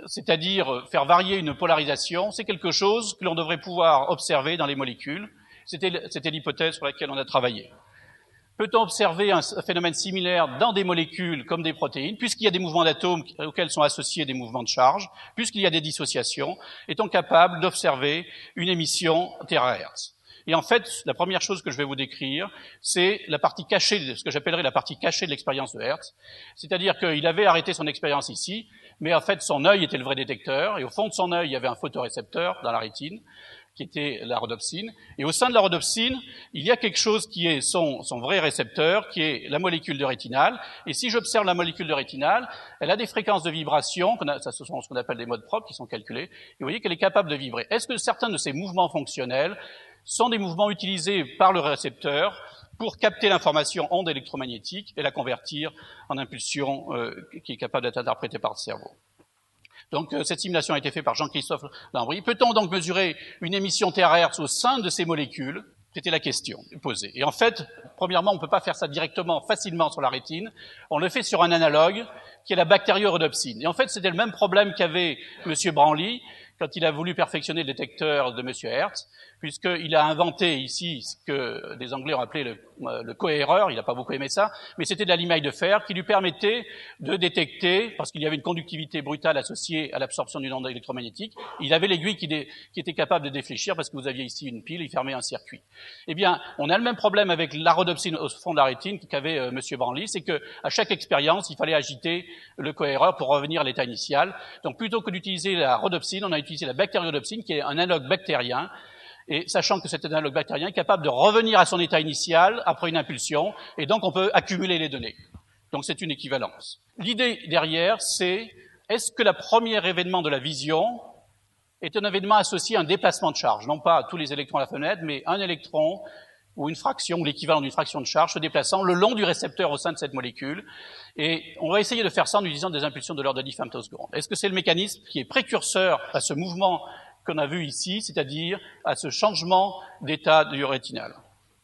c'est-à-dire faire varier une polarisation, c'est quelque chose que l'on devrait pouvoir observer dans les molécules. C'était, c'était l'hypothèse sur laquelle on a travaillé. Peut-on observer un phénomène similaire dans des molécules comme des protéines, puisqu'il y a des mouvements d'atomes auxquels sont associés des mouvements de charge, puisqu'il y a des dissociations, est-on capable d'observer une émission térahertz? Et en fait, la première chose que je vais vous décrire, c'est la partie cachée, ce que j'appellerais la partie cachée de l'expérience de Hertz. C'est-à-dire qu'il avait arrêté son expérience ici, mais en fait, son œil était le vrai détecteur, et au fond de son œil, il y avait un photorécepteur dans la rétine, qui était la rhodopsine. Et au sein de la rhodopsine, il y a quelque chose qui est son, son vrai récepteur, qui est la molécule de rétinal. Et si j'observe la molécule de rétinal, elle a des fréquences de vibration, ça ce sont ce qu'on appelle des modes propres qui sont calculés, et vous voyez qu'elle est capable de vibrer. Est-ce que certains de ces mouvements fonctionnels sont des mouvements utilisés par le récepteur pour capter l'information onde électromagnétique et la convertir en impulsion euh, qui est capable d'être interprétée par le cerveau? Donc, euh, cette simulation a été faite par Jean-Christophe Lambry. Peut-on donc mesurer une émission térahertz au sein de ces molécules? C'était la question posée. Et en fait, premièrement, on ne peut pas faire ça directement, facilement sur la rétine. On le fait sur un analogue qui est la bactériorhodopsine. Et en fait, c'était le même problème qu'avait M. Branly quand il a voulu perfectionner le détecteur de M. Hertz, puisqu'il a inventé ici ce que des Anglais ont appelé le, euh, le cohéreur, il n'a pas beaucoup aimé ça, mais c'était de la limaille de fer qui lui permettait de détecter, parce qu'il y avait une conductivité brutale associée à l'absorption d'une onde électromagnétique, il avait l'aiguille qui, dé, qui était capable de défléchir, parce que vous aviez ici une pile, il fermait un circuit. Eh bien, on a le même problème avec la rhodopsine au fond de la rétine qu'avait euh, M. Branly, c'est que à chaque expérience, il fallait agiter le cohéreur pour revenir à l'état initial. Donc, plutôt que d'utiliser la rhodopsine, on a utilisé la bactériorhodopsine, qui est un analogue bactérien, et sachant que cet analogue bactérien est capable de revenir à son état initial après une impulsion, et donc on peut accumuler les données. Donc c'est une équivalence. L'idée derrière, c'est est-ce que le premier événement de la vision est un événement associé à un déplacement de charge, non pas tous les électrons à la fenêtre, mais un électron ou une fraction, ou l'équivalent d'une fraction de charge se déplaçant le long du récepteur au sein de cette molécule. Et on va essayer de faire ça en utilisant des impulsions de l'ordre de dix femtosecondes. Est-ce que c'est le mécanisme qui est précurseur à ce mouvement qu'on a vu ici, c'est-à-dire à ce changement d'état du rétinal?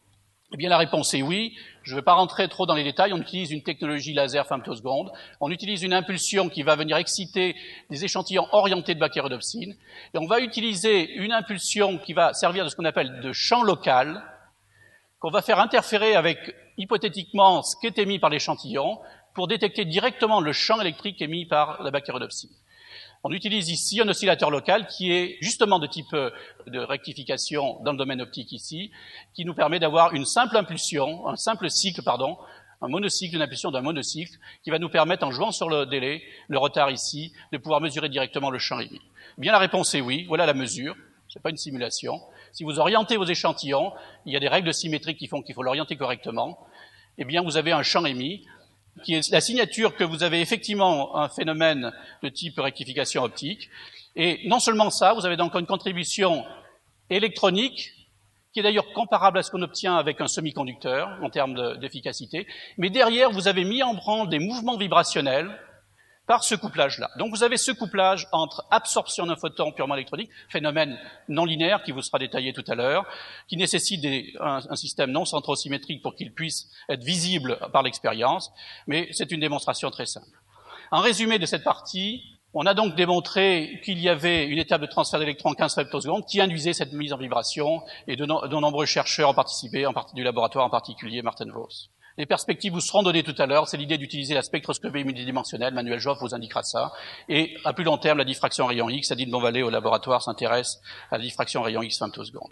Eh bien, la réponse est oui. Je ne vais pas rentrer trop dans les détails. On utilise une technologie laser femtoseconde. On utilise une impulsion qui va venir exciter des échantillons orientés de bactériorhodopsine. Et on va utiliser une impulsion qui va servir de ce qu'on appelle de champ local, qu'on va faire interférer avec, hypothétiquement, ce qui est émis par l'échantillon pour détecter directement le champ électrique émis par la bactériorhodopsine. On utilise ici un oscillateur local qui est justement de type de rectification dans le domaine optique ici, qui nous permet d'avoir une simple impulsion, un simple cycle, pardon, un monocycle, une impulsion d'un monocycle, qui va nous permettre, en jouant sur le délai, le retard ici, de pouvoir mesurer directement le champ émis. Eh bien, la réponse est oui, voilà la mesure, c'est pas une simulation. Si vous orientez vos échantillons, il y a des règles symétriques qui font qu'il faut l'orienter correctement, eh bien, vous avez un champ émis, qui est la signature que vous avez effectivement un phénomène de type rectification optique. Et non seulement ça, vous avez donc une contribution électronique, qui est d'ailleurs comparable à ce qu'on obtient avec un semi-conducteur en termes de, d'efficacité, mais derrière, vous avez mis en branle des mouvements vibrationnels par ce couplage-là. Donc vous avez ce couplage entre absorption d'un photon purement électronique, phénomène non linéaire qui vous sera détaillé tout à l'heure, qui nécessite des, un, un système non centrosymétrique pour qu'il puisse être visible par l'expérience, mais c'est une démonstration très simple. En résumé de cette partie, on a donc démontré qu'il y avait une étape de transfert d'électrons en quinze femtosecondes qui induisait cette mise en vibration, et de, no, de nombreux chercheurs ont participé, en partie du laboratoire, en particulier Martin Vos. Les perspectives vous seront données tout à l'heure. C'est l'idée d'utiliser la spectroscopie multidimensionnelle. Manuel Joffre vous indiquera ça. Et à plus long terme, la diffraction en rayon X. Adine Bonvalet au laboratoire s'intéresse à la diffraction en rayon X femtosecondes.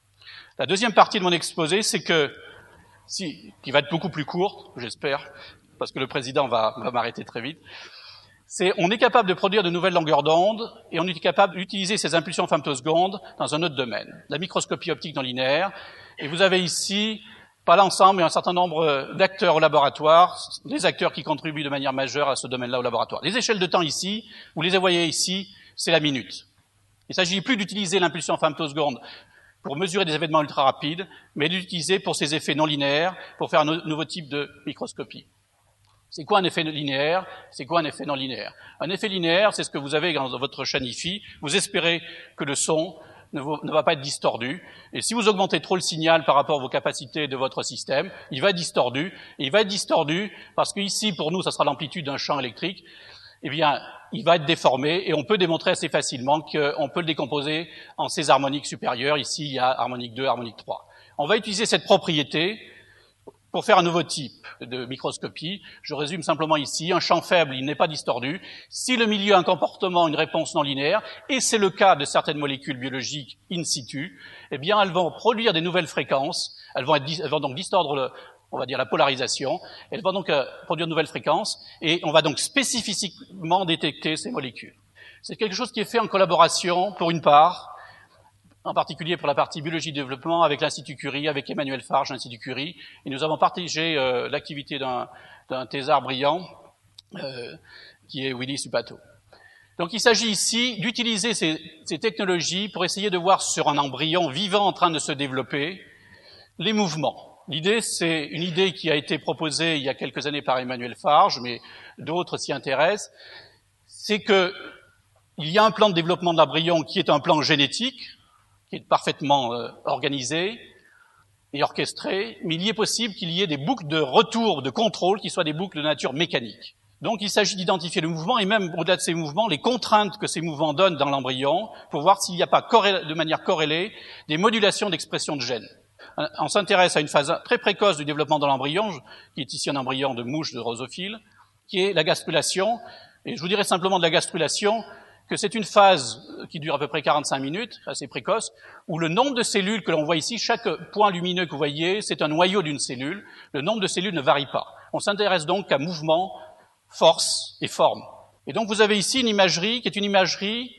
La deuxième partie de mon exposé, c'est que, si, qui va être beaucoup plus courte, j'espère, parce que le président va, va m'arrêter très vite, c'est on est capable de produire de nouvelles longueurs d'onde et on est capable d'utiliser ces impulsions femtosecondes dans un autre domaine, la microscopie optique non linéaire. Et vous avez ici pas l'ensemble, mais un certain nombre d'acteurs au laboratoire, des acteurs qui contribuent de manière majeure à ce domaine-là au laboratoire. Les échelles de temps ici, vous les voyez ici, c'est la minute. Il ne s'agit plus d'utiliser l'impulsion femtoseconde pour mesurer des événements ultra rapides, mais d'utiliser pour ces effets non linéaires, pour faire un nouveau type de microscopie. C'est quoi un effet linéaire? C'est quoi un effet non linéaire? Un effet linéaire, c'est ce que vous avez dans votre chaîne I F I. Vous espérez que le son ne, vous, ne va pas être distordu. Et si vous augmentez trop le signal par rapport aux capacités de votre système, il va être distordu. Et il va être distordu parce que ici, pour nous, ça sera l'amplitude d'un champ électrique. eh bien, il va être déformé et on peut démontrer assez facilement qu'on peut le décomposer en ces harmoniques supérieures. Ici, il y a harmonique deux, harmonique trois. On va utiliser cette propriété pour faire un nouveau type de microscopie. Je résume simplement ici. Un champ faible, il n'est pas distordu. Si le milieu a un comportement, une réponse non linéaire, et c'est le cas de certaines molécules biologiques in situ, eh bien, elles vont produire des nouvelles fréquences. Elles vont, être, elles vont donc distordre le, on va dire la polarisation, elles vont donc euh, produire de nouvelles fréquences et on va donc spécifiquement détecter ces molécules. C'est quelque chose qui est fait en collaboration, pour une part, en particulier pour la partie biologie développement, avec l'Institut Curie, avec Emmanuel Farge, l'Institut Curie, et nous avons partagé euh, l'activité d'un, d'un thésard brillant, euh, qui est Willy Supato. Donc il s'agit ici d'utiliser ces, ces technologies pour essayer de voir sur un embryon vivant en train de se développer les mouvements. L'idée, c'est une idée qui a été proposée il y a quelques années par Emmanuel Farge, mais d'autres s'y intéressent. C'est que il y a un plan de développement de l'embryon qui est un plan génétique, qui est parfaitement euh, organisé et orchestré, mais il y est possible qu'il y ait des boucles de retour, de contrôle, qui soient des boucles de nature mécanique. Donc il s'agit d'identifier le mouvement et même au-delà de ces mouvements, les contraintes que ces mouvements donnent dans l'embryon pour voir s'il n'y a pas corrélé, de manière corrélée des modulations d'expression de gènes. On s'intéresse à une phase très précoce du développement de l'embryon, qui est ici un embryon de mouche de drosophile, qui est la gastrulation. Et je vous dirais simplement de la gastrulation que c'est une phase qui dure à peu près quarante-cinq minutes, assez précoce, où le nombre de cellules que l'on voit ici, chaque point lumineux que vous voyez, c'est un noyau d'une cellule. Le nombre de cellules ne varie pas. On s'intéresse donc à mouvement, force et forme. Et donc vous avez ici une imagerie qui est une imagerie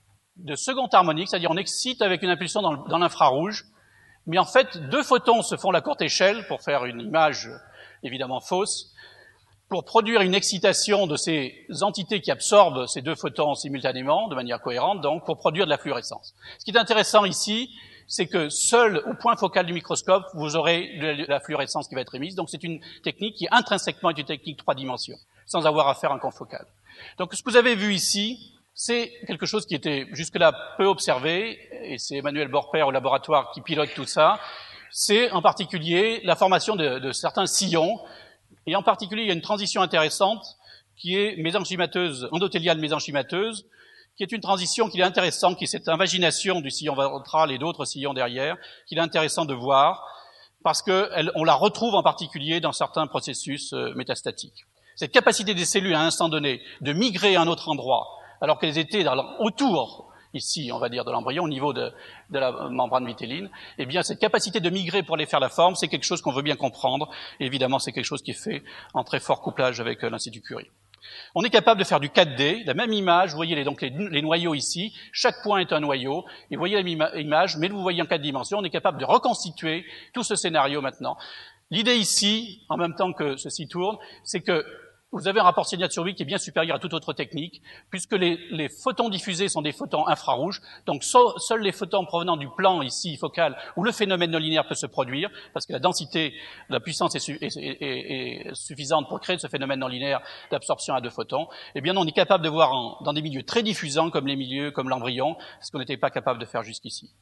de seconde harmonique, c'est-à-dire on excite avec une impulsion dans, dans l'infrarouge. Mais en fait, deux photons se font la courte échelle pour faire une image évidemment fausse, pour produire une excitation de ces entités qui absorbent ces deux photons simultanément, de manière cohérente, donc pour produire de la fluorescence. Ce qui est intéressant ici, c'est que seul au point focal du microscope, vous aurez de la fluorescence qui va être émise. Donc c'est une technique qui intrinsèquement est une technique trois dimensions, sans avoir à faire un camp focal. Donc ce que vous avez vu ici, c'est quelque chose qui était jusque-là peu observé, et c'est Emmanuel Borper au laboratoire qui pilote tout ça. C'est en particulier la formation de, de certains sillons, et en particulier il y a une transition intéressante qui est mésenchymateuse, endothéliale mésenchymateuse, qui est une transition qui est intéressante, qui est cette invagination du sillon ventral et d'autres sillons derrière, qu'il est intéressant de voir, parce qu'on la retrouve en particulier dans certains processus euh, métastatiques. Cette capacité des cellules à un instant donné de migrer à un autre endroit, alors qu'elles étaient dans, autour, ici, on va dire, de l'embryon, au niveau de, de la membrane vitéline, eh bien, cette capacité de migrer pour aller faire la forme, c'est quelque chose qu'on veut bien comprendre. Et évidemment, c'est quelque chose qui est fait en très fort couplage avec euh, l'Institut Curie. On est capable de faire du quatre D, la même image, vous voyez les, donc les, les noyaux ici, chaque point est un noyau, et vous voyez la même image, mais vous voyez en quatre dimensions, on est capable de reconstituer tout ce scénario maintenant. L'idée ici, en même temps que ceci tourne, c'est que vous avez un rapport signal-survie qui est bien supérieur à toute autre technique, puisque les, les photons diffusés sont des photons infrarouges, donc so, seuls les photons provenant du plan ici focal où le phénomène non linéaire peut se produire, parce que la densité, la puissance est, su, est, est, est suffisante pour créer ce phénomène non linéaire d'absorption à deux photons. Eh bien, on est capable de voir en, dans des milieux très diffusants comme les milieux, comme l'embryon, ce qu'on n'était pas capable de faire jusqu'ici.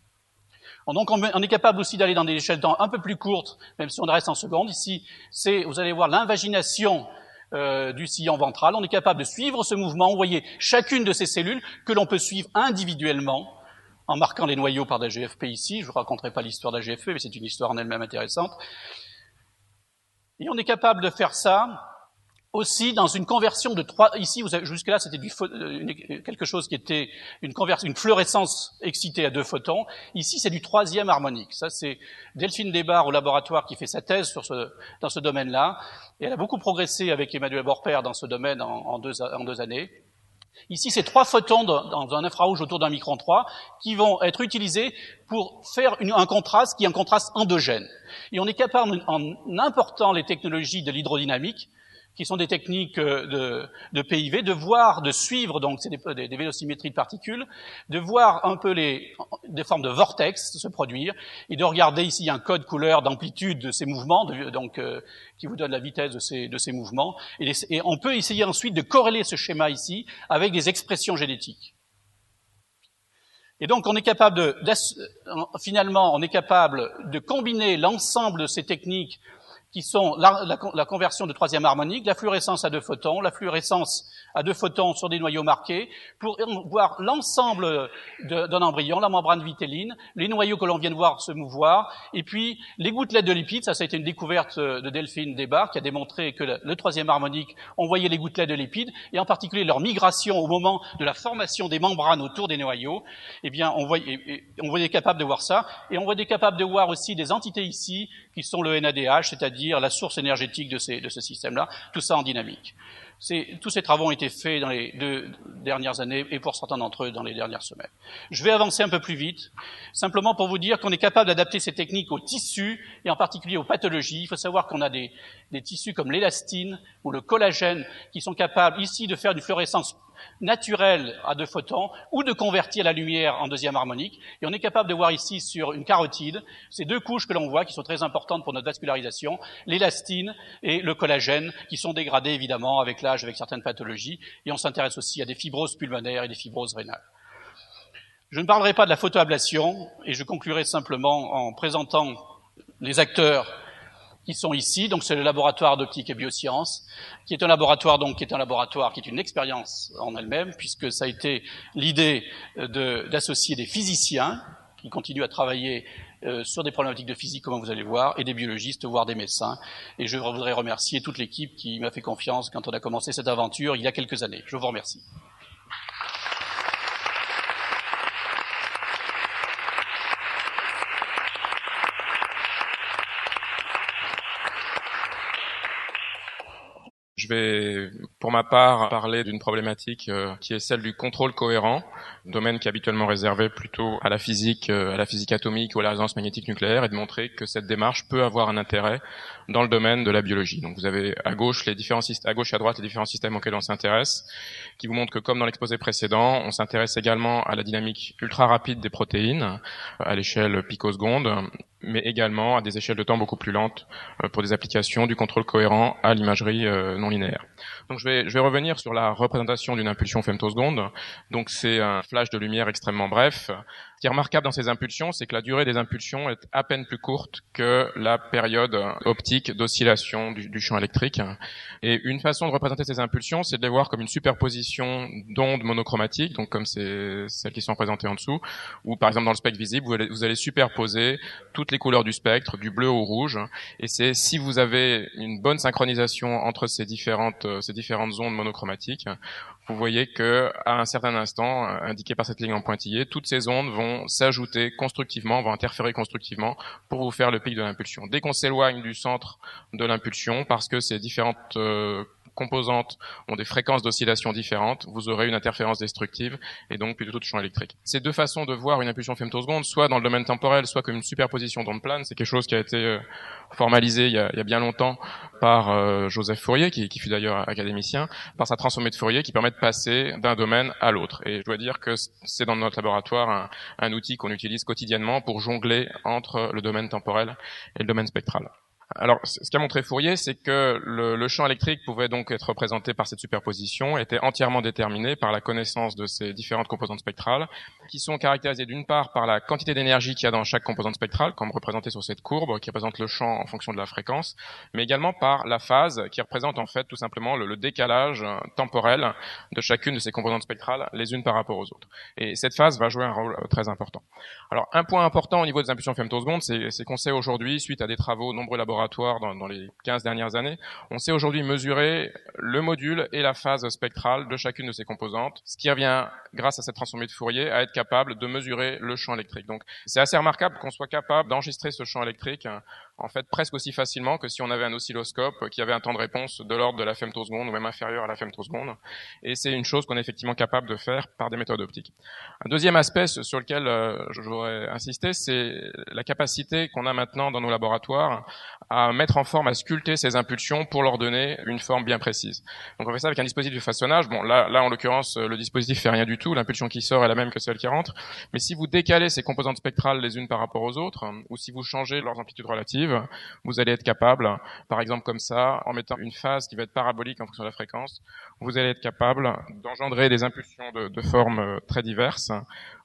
Donc on est capable aussi d'aller dans des échelles de temps un peu plus courtes, même si on reste en secondes. Ici, c'est, vous allez voir l'invagination Euh, du sillon ventral. On est capable de suivre ce mouvement. Vous voyez chacune de ces cellules que l'on peut suivre individuellement en marquant les noyaux par la G F P ici. Je ne vous raconterai pas l'histoire de la G F P, mais c'est une histoire en elle-même intéressante. Et on est capable de faire ça aussi dans une conversion de trois. Ici, vous avez, jusque-là, c'était du une, quelque chose qui était une conversion, une fluorescence excitée à deux photons. Ici, c'est du troisième harmonique. Ça, c'est Delphine Desbarres au laboratoire qui fait sa thèse sur ce, dans ce domaine-là. Et elle a beaucoup progressé avec Emmanuel Borper dans ce domaine en, en, deux, en deux années. Ici, c'est trois photons dans, dans un infrarouge autour d'un micron trois qui vont être utilisés pour faire une, un contraste qui est un contraste endogène. Et on est capable, en important les technologies de l'hydrodynamique, qui sont des techniques de, de P I V, de voir, de suivre, donc c'est des, des, des vélocimétries de particules, de voir un peu les des formes de vortex se produire, et de regarder ici il y a un code couleur d'amplitude de ces mouvements, de, donc euh, qui vous donne la vitesse de ces, de ces mouvements, et, les, et on peut essayer ensuite de corréler ce schéma ici avec des expressions génétiques. Et donc on est capable de, finalement, on est capable de combiner l'ensemble de ces techniques qui sont la, la, la conversion de troisième harmonique, la fluorescence à deux photons, la fluorescence à deux photons sur des noyaux marqués pour voir l'ensemble d'un embryon, la membrane vitelline, les noyaux que l'on vient de voir se mouvoir, et puis les gouttelettes de lipides. Ça, ça a été une découverte de Delphine Desbarres qui a démontré que le, le troisième harmonique, on voyait les gouttelettes de lipides, et en particulier leur migration au moment de la formation des membranes autour des noyaux. Eh bien, on voyait, on voyait capable de voir ça, et on voyait capable de voir aussi des entités ici, qui sont le N A D H, c'est-à-dire la source énergétique de, ces, de ce système-là, tout ça en dynamique. C'est, tous ces travaux ont été faits dans les deux dernières années et pour certains d'entre eux dans les dernières semaines. Je vais avancer un peu plus vite, simplement pour vous dire qu'on est capable d'adapter ces techniques aux tissus et en particulier aux pathologies. Il faut savoir qu'on a des, des tissus comme l'élastine ou le collagène qui sont capables ici de faire une fluorescence naturelle à deux photons ou de convertir la lumière en deuxième harmonique. Et on est capable de voir ici sur une carotide ces deux couches que l'on voit qui sont très importantes pour notre vascularisation, l'élastine et le collagène qui sont dégradés évidemment avec l'âge, avec certaines pathologies. Et on s'intéresse aussi à des fibroses pulmonaires et des fibroses rénales. Je ne parlerai pas de la photoablation et je conclurai simplement en présentant les acteurs qui sont ici. Donc c'est le laboratoire d'optique et biosciences, qui est un laboratoire donc qui est un laboratoire qui est une expérience en elle-même, puisque ça a été l'idée de, d'associer des physiciens qui continuent à travailler euh, sur des problématiques de physique, comme vous allez voir, et des biologistes, voire des médecins. Et je voudrais remercier toute l'équipe qui m'a fait confiance quand on a commencé cette aventure il y a quelques années. Je vous remercie. Je vais, pour ma part, parler d'une problématique euh, qui est celle du contrôle cohérent, domaine qui est habituellement réservé plutôt à la physique, euh, à la physique atomique ou à la résonance magnétique nucléaire, et de montrer que cette démarche peut avoir un intérêt dans le domaine de la biologie. Donc vous avez à gauche les différents systèmes, à gauche et à droite les différents systèmes auxquels on s'intéresse, qui vous montrent que comme dans l'exposé précédent, on s'intéresse également à la dynamique ultra rapide des protéines à l'échelle picoseconde, mais également à des échelles de temps beaucoup plus lentes pour des applications du contrôle cohérent à l'imagerie non linéaire. Donc je vais, je vais revenir sur la représentation d'une impulsion femtoseconde. Donc c'est un flash de lumière extrêmement bref. Ce qui est remarquable dans ces impulsions, c'est que la durée des impulsions est à peine plus courte que la période optique d'oscillation du, du champ électrique. Et une façon de représenter ces impulsions, c'est de les voir comme une superposition d'ondes monochromatiques, donc comme c'est celles qui sont représentées en dessous, ou par exemple dans le spectre visible, vous allez, vous allez superposer toutes les couleurs du spectre, du bleu au rouge. Et c'est si vous avez une bonne synchronisation entre ces différentes, ces différentes ondes monochromatiques, vous voyez que à un certain instant, indiqué par cette ligne en pointillé, toutes ces ondes vont s'ajouter constructivement, vont interférer constructivement pour vous faire le pic de l'impulsion. Dès qu'on s'éloigne du centre de l'impulsion, parce que ces différentes euh, composantes ont des fréquences d'oscillation différentes, vous aurez une interférence destructive et donc plus de tout champ électrique. Ces deux façons de voir une impulsion femtoseconde, soit dans le domaine temporel, soit comme une superposition d'ondes planes, c'est quelque chose qui a été euh, formalisé il y a, il y a bien longtemps par euh, Joseph Fourier, qui, qui fut d'ailleurs académicien, par sa transformée de Fourier qui permet de passer d'un domaine à l'autre. Et je dois dire que c'est dans notre laboratoire un, un outil qu'on utilise quotidiennement pour jongler entre le domaine temporel et le domaine spectral. Alors, ce qu'a montré Fourier, c'est que le, le champ électrique pouvait donc être représenté par cette superposition, était entièrement déterminé par la connaissance de ces différentes composantes spectrales, qui sont caractérisées d'une part par la quantité d'énergie qu'il y a dans chaque composante spectrale, comme représenté sur cette courbe, qui représente le champ en fonction de la fréquence, mais également par la phase, qui représente en fait tout simplement le, le décalage temporel de chacune de ces composantes spectrales, les unes par rapport aux autres. Et cette phase va jouer un rôle très important. Alors, un point important au niveau des impulsions femtosecondes, c'est, c'est qu'on sait aujourd'hui, suite à des travaux nombreux laboratoires, Dans, dans les quinze dernières années, on sait aujourd'hui mesurer le module et la phase spectrale de chacune de ces composantes, ce qui revient, grâce à cette transformée de Fourier, à être capable de mesurer le champ électrique. Donc c'est assez remarquable qu'on soit capable d'enregistrer ce champ électrique en fait presque aussi facilement que si on avait un oscilloscope qui avait un temps de réponse de l'ordre de la femtoseconde ou même inférieur à la femtoseconde. Et c'est une chose qu'on est effectivement capable de faire par des méthodes optiques. Un deuxième aspect sur lequel euh, je voudrais insister, c'est la capacité qu'on a maintenant dans nos laboratoires à mettre en forme, à sculpter ces impulsions pour leur donner une forme bien précise. Donc on fait ça avec un dispositif de façonnage. Bon, là, là en l'occurrence, le dispositif fait rien du tout. L'impulsion qui sort est la même que celle qui rentre. Mais si vous décalez ces composantes spectrales les unes par rapport aux autres, ou si vous changez leurs amplitudes relatives, vous allez être capable, par exemple comme ça, en mettant une phase qui va être parabolique en fonction de la fréquence, vous allez être capable d'engendrer des impulsions de, de formes très diverses.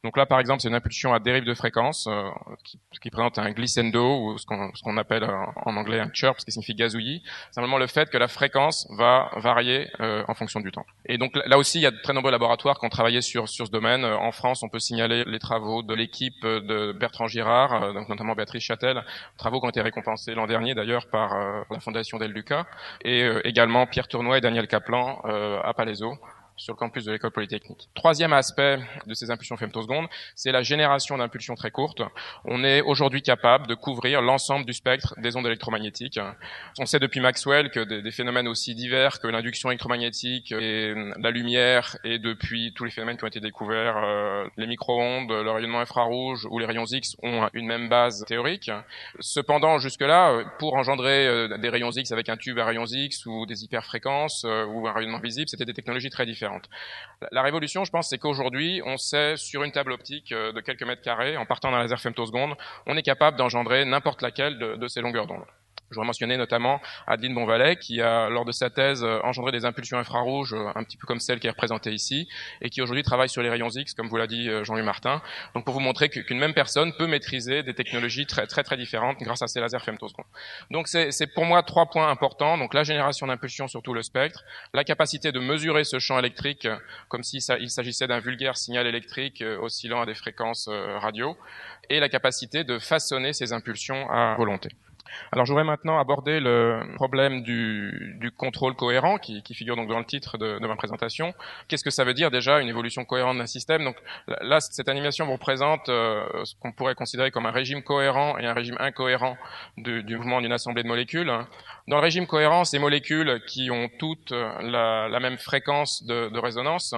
Donc là, par exemple, c'est une impulsion à dérive de fréquence euh, qui, qui présente un glissando, ou ce qu'on, ce qu'on appelle euh, en anglais un chirp, ce qui signifie gazouillis. Simplement le fait que la fréquence va varier euh, en fonction du temps. Et donc là aussi, il y a de très nombreux laboratoires qui ont travaillé sur, sur ce domaine. En France, on peut signaler les travaux de l'équipe de Bertrand Girard, euh, donc notamment Béatrice Châtel, travaux qui ont été récompensés l'an dernier d'ailleurs par euh, la Fondation Del Duca, et euh, également Pierre Tournois et Daniel Kaplan euh, à Palaiseau, sur le campus de l'école polytechnique. Troisième aspect de ces impulsions femtosecondes, c'est la génération d'impulsions très courtes. On est aujourd'hui capable de couvrir l'ensemble du spectre des ondes électromagnétiques. On sait depuis Maxwell que des, des phénomènes aussi divers que l'induction électromagnétique et la lumière, et depuis tous les phénomènes qui ont été découverts, euh, les micro-ondes, le rayonnement infrarouge ou les rayons X ont une même base théorique. Cependant, jusque-là, pour engendrer euh, des rayons X avec un tube à rayons X ou des hyperfréquences euh, ou un rayonnement visible, c'était des technologies très différentes. La révolution, je pense, c'est qu'aujourd'hui, on sait, sur une table optique de quelques mètres carrés, en partant d'un laser femtoseconde, on est capable d'engendrer n'importe laquelle de, de ces longueurs d'onde. Je voudrais mentionner notamment Adeline Bonvalet, qui a, lors de sa thèse, engendré des impulsions infrarouges, un petit peu comme celle qui est représentée ici, et qui aujourd'hui travaille sur les rayons X, comme vous l'a dit Jean-Louis Martin. Donc pour vous montrer qu'une même personne peut maîtriser des technologies très très très différentes grâce à ces lasers femtosecondes. Donc c'est, c'est pour moi trois points importants. Donc la génération d'impulsions sur tout le spectre, la capacité de mesurer ce champ électrique comme s'il s'agissait d'un vulgaire signal électrique oscillant à des fréquences radio, et la capacité de façonner ces impulsions à volonté. Alors, je voudrais maintenant aborder le problème du, du contrôle cohérent qui, qui figure donc dans le titre de, de ma présentation. Qu'est-ce que ça veut dire déjà, une évolution cohérente d'un système? Donc là, cette animation vous présente euh, ce qu'on pourrait considérer comme un régime cohérent et un régime incohérent du, du mouvement d'une assemblée de molécules. Dans le régime cohérent, ces molécules qui ont toutes la, la même fréquence de, de résonance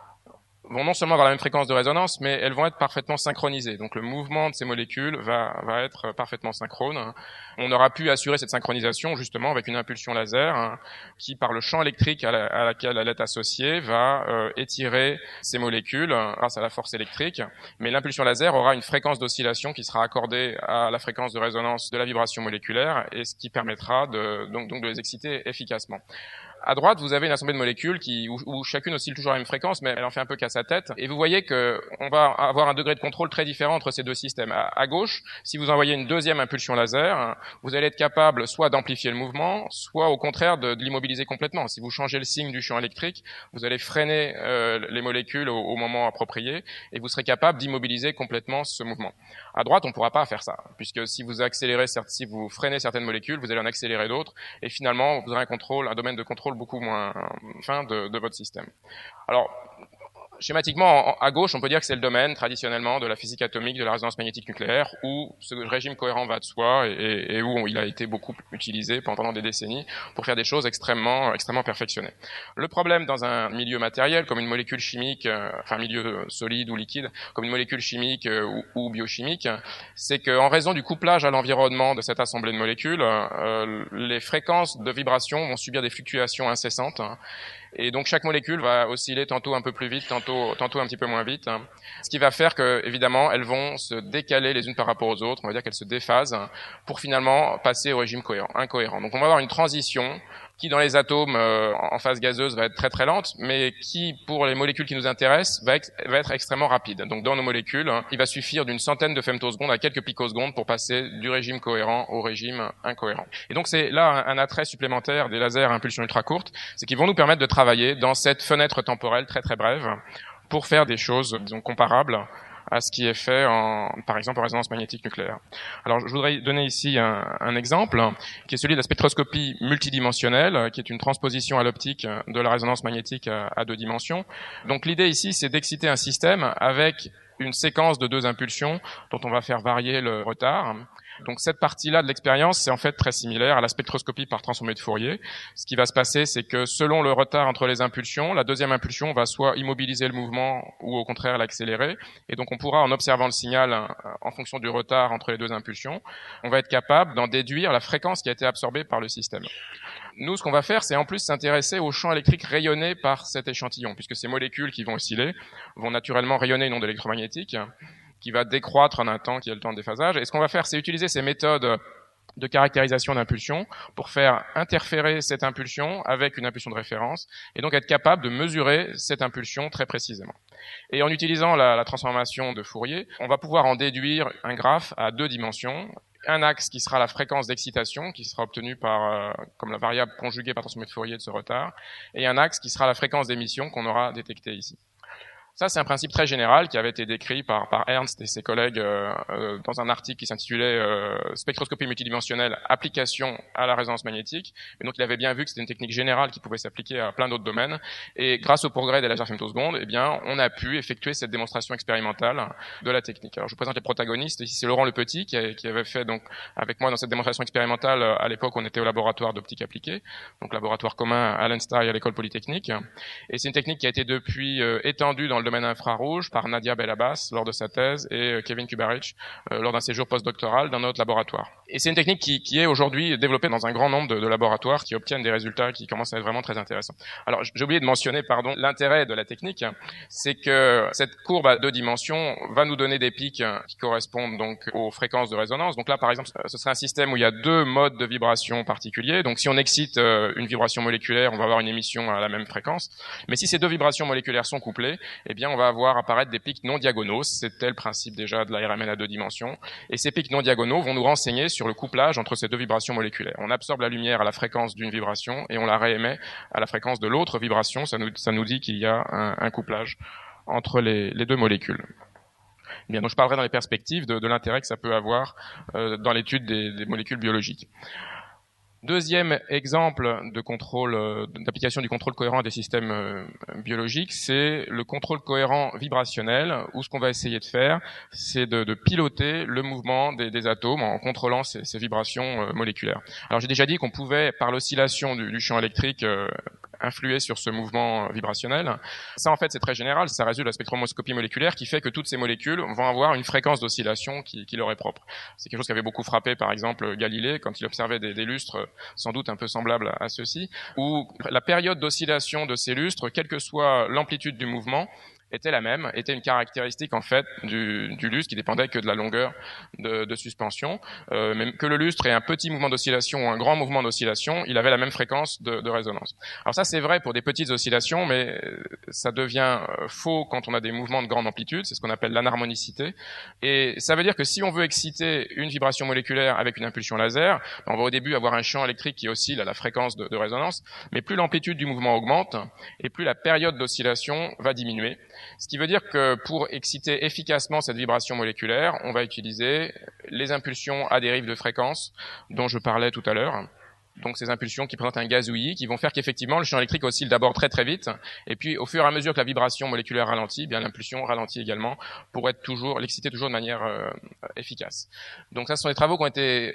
vont non seulement avoir la même fréquence de résonance, mais elles vont être parfaitement synchronisées. Donc le mouvement de ces molécules va, va être parfaitement synchrone. On aura pu assurer cette synchronisation justement avec une impulsion laser hein, qui, par le champ électrique à, la, à laquelle elle est associée, va euh, étirer ces molécules hein, grâce à la force électrique. Mais l'impulsion laser aura une fréquence d'oscillation qui sera accordée à la fréquence de résonance de la vibration moléculaire, et ce qui permettra de, donc, donc de les exciter efficacement. À droite, vous avez une assemblée de molécules qui, où, où chacune oscille toujours à la même fréquence, mais elle en fait un peu qu'à sa tête. Et vous voyez que on va avoir un degré de contrôle très différent entre ces deux systèmes. À, à gauche, si vous envoyez une deuxième impulsion laser, vous allez être capable soit d'amplifier le mouvement, soit au contraire de, de l'immobiliser complètement. Si vous changez le signe du champ électrique, vous allez freiner euh, les molécules au, au moment approprié, et vous serez capable d'immobiliser complètement ce mouvement. À droite, on ne pourra pas faire ça, puisque si vous accélérez, si vous freinez certaines molécules, vous allez en accélérer d'autres, et finalement, vous aurez un contrôle, un domaine de contrôle beaucoup moins fin de, de votre système. Alors, schématiquement, à gauche, on peut dire que c'est le domaine, traditionnellement, de la physique atomique, de la résonance magnétique nucléaire, où ce régime cohérent va de soi et, et où il a été beaucoup utilisé pendant des décennies pour faire des choses extrêmement, extrêmement perfectionnées. Le problème dans un milieu matériel, comme une molécule chimique, enfin, un milieu solide ou liquide, comme une molécule chimique ou, ou biochimique, c'est qu'en raison du couplage à l'environnement de cette assemblée de molécules, euh, les fréquences de vibration vont subir des fluctuations incessantes. Et donc chaque molécule va osciller tantôt un peu plus vite, tantôt, tantôt un petit peu moins vite, hein. Ce qui va faire que, évidemment, elles vont se décaler les unes par rapport aux autres, on va dire qu'elles se déphasent, hein, pour finalement passer au régime cohérent, incohérent. Donc on va avoir une transition qui, dans les atomes euh, en phase gazeuse, va être très très lente, mais qui, pour les molécules qui nous intéressent, va, ex- va être extrêmement rapide. Donc dans nos molécules, hein, il va suffire d'une centaine de femtosecondes à quelques picosecondes pour passer du régime cohérent au régime incohérent. Et donc c'est là un, un attrait supplémentaire des lasers à impulsion ultra courte, c'est qu'ils vont nous permettre de travailler dans cette fenêtre temporelle très très brève pour faire des choses, disons, comparables à ce qui est fait, en, par exemple, en résonance magnétique nucléaire. Alors, je voudrais donner ici un, un exemple, qui est celui de la spectroscopie multidimensionnelle, qui est une transposition à l'optique de la résonance magnétique à, à deux dimensions. Donc, l'idée ici, c'est d'exciter un système avec une séquence de deux impulsions dont on va faire varier le retard. Donc cette partie-là de l'expérience, c'est en fait très similaire à la spectroscopie par transformée de Fourier. Ce qui va se passer, c'est que selon le retard entre les impulsions, la deuxième impulsion va soit immobiliser le mouvement ou au contraire l'accélérer. Et donc on pourra, en observant le signal en fonction du retard entre les deux impulsions, on va être capable d'en déduire la fréquence qui a été absorbée par le système. Nous, ce qu'on va faire, c'est en plus s'intéresser au champ électrique rayonné par cet échantillon, puisque ces molécules qui vont osciller vont naturellement rayonner une onde électromagnétique qui va décroître en un temps qui est le temps de déphasage. Et ce qu'on va faire, c'est utiliser ces méthodes de caractérisation d'impulsion pour faire interférer cette impulsion avec une impulsion de référence et donc être capable de mesurer cette impulsion très précisément. Et en utilisant la, la transformation de Fourier, on va pouvoir en déduire un graphe à deux dimensions. Un axe qui sera la fréquence d'excitation, qui sera obtenue par, euh, comme la variable conjuguée par transformée de Fourier de ce retard, et un axe qui sera la fréquence d'émission qu'on aura détectée ici. Ça, c'est un principe très général qui avait été décrit par, par Ernst et ses collègues euh, euh, dans un article qui s'intitulait euh, « Spectroscopie multidimensionnelle, application à la résonance magnétique ». Et donc, il avait bien vu que c'était une technique générale qui pouvait s'appliquer à plein d'autres domaines. Et grâce au progrès des lasers femtosecondes, eh bien, on a pu effectuer cette démonstration expérimentale de la technique. Alors, je vous présente les protagonistes. Ici, c'est Laurent Le Petit qui, a, qui avait fait donc avec moi dans cette démonstration expérimentale. À l'époque, on était au laboratoire d'optique appliquée, donc laboratoire commun à l'Einstein et à l'école polytechnique. Et c'est une technique qui a été depuis euh, étendue dans le domaine infrarouge par Nadia Belabbas lors de sa thèse et Kevin Kubarich euh, lors d'un séjour postdoctoral dans notre laboratoire. Et c'est une technique qui, qui est aujourd'hui développée dans un grand nombre de, de laboratoires qui obtiennent des résultats qui commencent à être vraiment très intéressants. Alors j'ai oublié de mentionner, pardon, l'intérêt de la technique, c'est que cette courbe à deux dimensions va nous donner des pics qui correspondent donc aux fréquences de résonance. Donc là, par exemple, ce serait un système où il y a deux modes de vibration particuliers. Donc si on excite une vibration moléculaire, on va avoir une émission à la même fréquence. Mais si ces deux vibrations moléculaires sont couplées, eh bien on va avoir apparaître des pics non diagonaux. C'était le principe déjà de la R M N à deux dimensions. Et ces pics non diagonaux vont nous renseigner sur le couplage entre ces deux vibrations moléculaires. On absorbe la lumière à la fréquence d'une vibration et on la réémet à la fréquence de l'autre vibration. Ça nous, ça nous dit qu'il y a un, un couplage entre les, les deux molécules. Bien, donc je parlerai dans les perspectives de, de l'intérêt que ça peut avoir euh, dans l'étude des, des molécules biologiques. Deuxième exemple de contrôle, d'application du contrôle cohérent des systèmes biologiques, c'est le contrôle cohérent vibrationnel, où ce qu'on va essayer de faire, c'est de, de piloter le mouvement des, des atomes en contrôlant ces, ces vibrations moléculaires. Alors j'ai déjà dit qu'on pouvait, par l'oscillation du, du champ électrique, euh, influer sur ce mouvement vibrationnel. Ça, en fait, c'est très général. Ça résulte de la spectroscopie moléculaire qui fait que toutes ces molécules vont avoir une fréquence d'oscillation qui, qui leur est propre. C'est quelque chose qui avait beaucoup frappé, par exemple, Galilée, quand il observait des, des lustres sans doute un peu semblables à ceux-ci, où la période d'oscillation de ces lustres, quelle que soit l'amplitude du mouvement, était la même, était une caractéristique en fait du, du lustre qui dépendait que de la longueur de, de suspension. Euh, même que le lustre ait un petit mouvement d'oscillation ou un grand mouvement d'oscillation, il avait la même fréquence de, de résonance. Alors ça c'est vrai pour des petites oscillations, mais ça devient faux quand on a des mouvements de grande amplitude, c'est ce qu'on appelle l'anharmonicité. Et ça veut dire que si on veut exciter une vibration moléculaire avec une impulsion laser, on va au début avoir un champ électrique qui oscille à la fréquence de, de résonance, mais plus l'amplitude du mouvement augmente et plus la période d'oscillation va diminuer. Ce qui veut dire que pour exciter efficacement cette vibration moléculaire, on va utiliser les impulsions à dérive de fréquence dont je parlais tout à l'heure. Donc ces impulsions qui présentent un gazouillis, qui vont faire qu'effectivement le champ électrique oscille d'abord très très vite, et puis au fur et à mesure que la vibration moléculaire ralentit, bien l'impulsion ralentit également pour être toujours l'exciter toujours de manière euh, efficace. Donc ça, ce sont des travaux qui ont été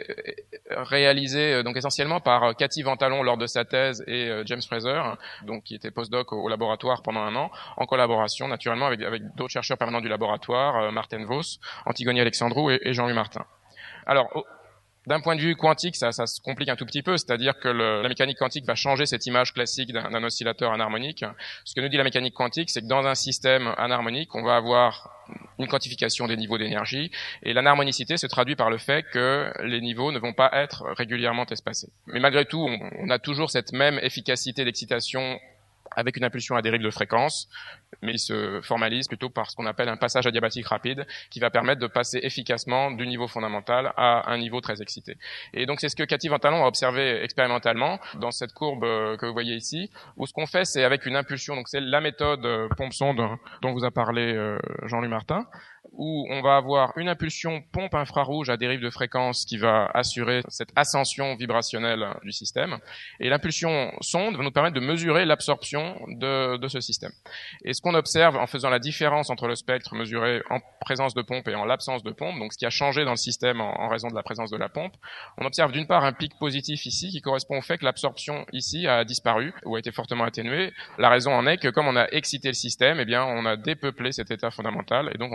réalisés donc essentiellement par Cathy Ventalon lors de sa thèse et euh, James Fraser, donc qui était postdoc au, au laboratoire pendant un an, en collaboration naturellement avec, avec d'autres chercheurs permanents du laboratoire, euh, Martin Vos, Antigone Alexandrou et, et Jean-Louis Martin. Alors oh, d'un point de vue quantique, ça, ça se complique un tout petit peu, c'est-à-dire que le, la mécanique quantique va changer cette image classique d'un, d'un oscillateur anharmonique. Ce que nous dit la mécanique quantique, c'est que dans un système anharmonique, on va avoir une quantification des niveaux d'énergie, et l'anharmonicité se traduit par le fait que les niveaux ne vont pas être régulièrement espacés. Mais malgré tout, on, on a toujours cette même efficacité d'excitation avec une impulsion à dérive de fréquence, mais il se formalise plutôt par ce qu'on appelle un passage adiabatique rapide, qui va permettre de passer efficacement du niveau fondamental à un niveau très excité. Et donc c'est ce que Cathy Ventalon a observé expérimentalement dans cette courbe que vous voyez ici, où ce qu'on fait, c'est avec une impulsion, donc c'est la méthode pompe-sonde dont vous a parlé Jean-Louis Martin, où on va avoir une impulsion pompe infrarouge à dérive de fréquence qui va assurer cette ascension vibrationnelle du système, et l'impulsion sonde va nous permettre de mesurer l'absorption de, de ce système. Et ce qu'on observe en faisant la différence entre le spectre mesuré en présence de pompe et en l'absence de pompe, donc ce qui a changé dans le système en, en raison de la présence de la pompe, on observe d'une part un pic positif ici qui correspond au fait que l'absorption ici a disparu ou a été fortement atténuée. La raison en est que comme on a excité le système, eh bien on a dépeuplé cet état fondamental et donc on a moins d'absorption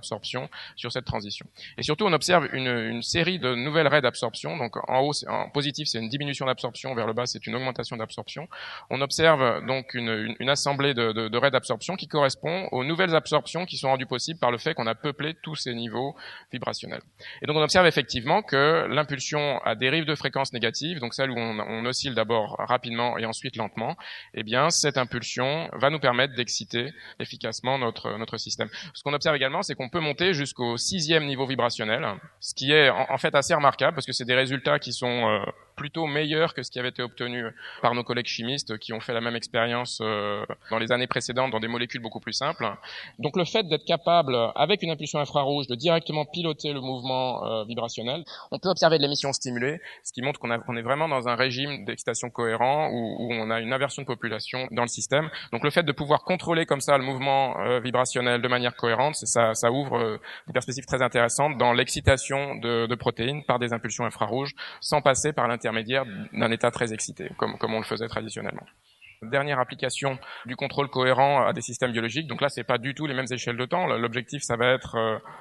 d'absorption sur cette transition. Et surtout, on observe une, une série de nouvelles raies d'absorption. Donc en haut, en positif, c'est une diminution d'absorption, vers le bas, c'est une augmentation d'absorption. On observe donc une, une, une assemblée de, de, de raies d'absorption qui correspond aux nouvelles absorptions qui sont rendues possibles par le fait qu'on a peuplé tous ces niveaux vibrationnels. Et donc on observe effectivement que l'impulsion à dérive de fréquence négative, donc celle où on, on oscille d'abord rapidement et ensuite lentement, eh bien cette impulsion va nous permettre d'exciter efficacement notre, notre système. Ce qu'on observe également, c'est qu'on peut monter jusqu'au sixième niveau vibrationnel, ce qui est en, en fait assez remarquable parce que c'est des résultats qui sont euh, plutôt meilleurs que ce qui avait été obtenu par nos collègues chimistes qui ont fait la même expérience euh, dans les années précédentes dans des molécules beaucoup plus simples. Donc le fait d'être capable, avec une impulsion infrarouge, de directement piloter le mouvement euh, vibrationnel, on peut observer de l'émission stimulée, ce qui montre qu'on, a, qu'on est vraiment dans un régime d'excitation cohérent où, où on a une inversion de population dans le système. Donc le fait de pouvoir contrôler comme ça le mouvement euh, vibrationnel de manière cohérente, c'est, ça, ça ouvre euh, des perspectives très intéressantes dans l'excitation de, de protéines par des impulsions infrarouges sans passer par l'intermédiaire d'un état très excité, comme, comme on le faisait traditionnellement. Dernière application du contrôle cohérent à des systèmes biologiques. Donc là, c'est pas du tout les mêmes échelles de temps. L'objectif, ça va être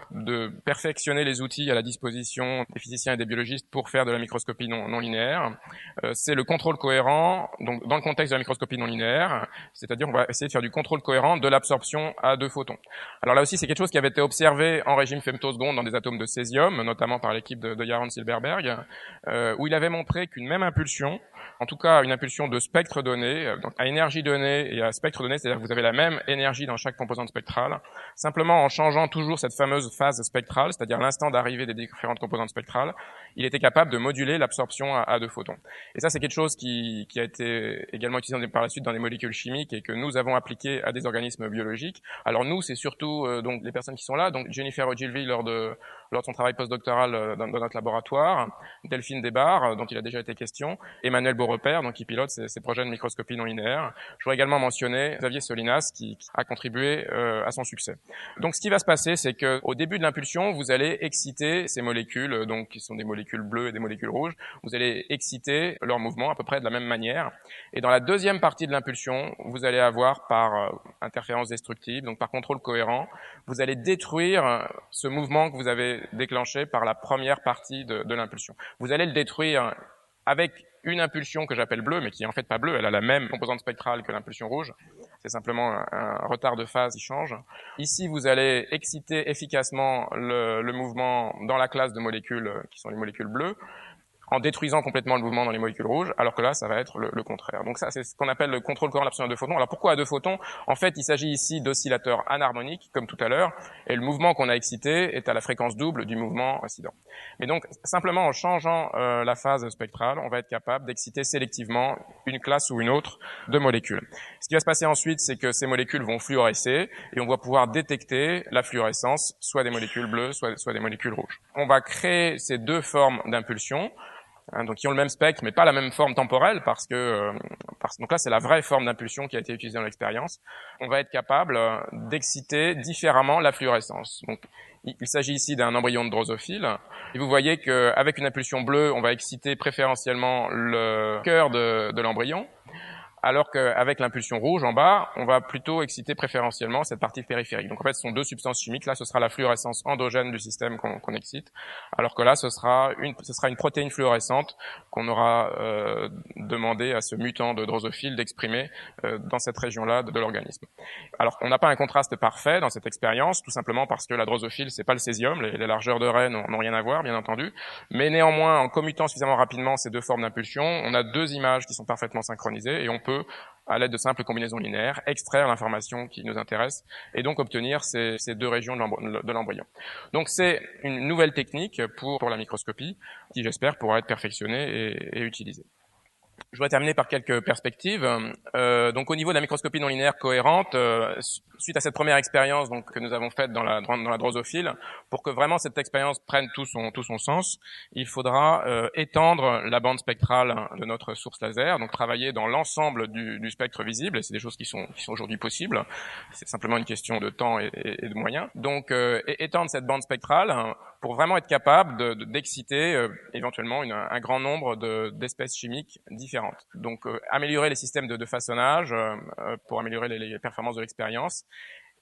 de perfectionner les outils à la disposition des physiciens et des biologistes pour faire de la microscopie non, non linéaire. C'est le contrôle cohérent, donc dans le contexte de la microscopie non linéaire, c'est-à-dire on va essayer de faire du contrôle cohérent de l'absorption à deux photons. Alors là aussi, c'est quelque chose qui avait été observé en régime femtoseconde dans des atomes de césium, notamment par l'équipe de, de Yaron Silberberg, euh, où il avait montré qu'une même impulsion, en tout cas une impulsion de spectre donné, donc à énergie donnée et à spectre donné, c'est-à-dire que vous avez la même énergie dans chaque composante spectrale, simplement en changeant toujours cette fameuse phase spectrale, c'est-à-dire l'instant d'arrivée des différentes composantes spectrales, il était capable de moduler l'absorption à, à deux photons. Et ça, c'est quelque chose qui, qui a été également utilisé par la suite dans des molécules chimiques et que nous avons appliqué à des organismes biologiques. Alors nous, c'est surtout euh, donc les personnes qui sont là, donc Jennifer Ogilvy lors de lors de son travail postdoctoral euh, dans, dans notre laboratoire, Delphine Desbarres, dont il a déjà été question, Emmanuel Beaurepaire, donc qui pilote ces, ces projets de microscopie non linéaire. Je voudrais également mentionner Xavier Solinas qui, qui a contribué euh, à son succès. Donc ce qui va se passer, c'est que au début de l'impulsion, vous allez exciter ces molécules, donc qui sont des molécules bleues et des molécules rouges. Vous allez exciter leur mouvement à peu près de la même manière. Et dans la deuxième partie de l'impulsion, vous allez avoir par euh, interférence destructive, donc par contrôle cohérent, vous allez détruire ce mouvement que vous avez déclenché par la première partie de, de l'impulsion. Vous allez le détruire avec une impulsion que j'appelle bleue, mais qui est en fait pas bleue, elle a la même composante spectrale que l'impulsion rouge. C'est simplement un, un retard de phase qui change. Ici, vous allez exciter efficacement le, le mouvement dans la classe de molécules qui sont les molécules bleues, en détruisant complètement le mouvement dans les molécules rouges, alors que là, ça va être le, le contraire. Donc ça, c'est ce qu'on appelle le contrôle cohérent de l'absorption à deux photons. Alors pourquoi à deux photons? En fait, il s'agit ici d'oscillateurs anharmoniques, comme tout à l'heure, et le mouvement qu'on a excité est à la fréquence double du mouvement incident. Mais donc, simplement en changeant euh, la phase spectrale, on va être capable d'exciter sélectivement une classe ou une autre de molécules. Ce qui va se passer ensuite, c'est que ces molécules vont fluorescer, et on va pouvoir détecter la fluorescence, soit des molécules bleues, soit, soit des molécules rouges. On va créer ces deux formes d'impulsion, Hein, donc qui ont le même spectre, mais pas la même forme temporelle, parce que euh, parce, donc là c'est la vraie forme d'impulsion qui a été utilisée dans l'expérience. On va être capable euh, d'exciter différemment la fluorescence. Donc il, il s'agit ici d'un embryon de drosophile, et vous voyez qu'avec une impulsion bleue, on va exciter préférentiellement le cœur de, de l'embryon, alors qu'avec l'impulsion rouge en bas, on va plutôt exciter préférentiellement cette partie périphérique. Donc en fait, ce sont deux substances chimiques. Là, ce sera la fluorescence endogène du système qu'on, qu'on excite, alors que là, ce sera une, ce sera une protéine fluorescente qu'on aura euh, demandé à ce mutant de drosophile d'exprimer euh, dans cette région-là de, de l'organisme. Alors on n'a pas un contraste parfait dans cette expérience, tout simplement parce que la drosophile, c'est pas le césium, les, les largeurs de raie n'ont, n'ont rien à voir, bien entendu, mais néanmoins, en commutant suffisamment rapidement ces deux formes d'impulsion, on a deux images qui sont parfaitement synchronisées et on peut à l'aide de simples combinaisons linéaires, extraire l'information qui nous intéresse et donc obtenir ces, ces deux régions de l'embryon. Donc c'est une nouvelle technique pour, pour la microscopie qui, j'espère, pourra être perfectionnée et, et utilisée. Je voudrais terminer par quelques perspectives. Euh, donc au niveau de la microscopie non linéaire cohérente, euh, suite à cette première expérience donc que nous avons faite dans la, dans la drosophile, pour que vraiment cette expérience prenne tout son, tout son sens, il faudra euh, étendre la bande spectrale de notre source laser, donc travailler dans l'ensemble du, du spectre visible, et c'est des choses qui sont, qui sont aujourd'hui possibles. C'est simplement une question de temps et, et, et de moyens. Donc euh, étendre cette bande spectrale pour vraiment être capable de, de, d'exciter euh, éventuellement une, un grand nombre de, d'espèces chimiques différentes. Donc euh, améliorer les systèmes de, de façonnage euh, pour améliorer les, les performances de l'expérience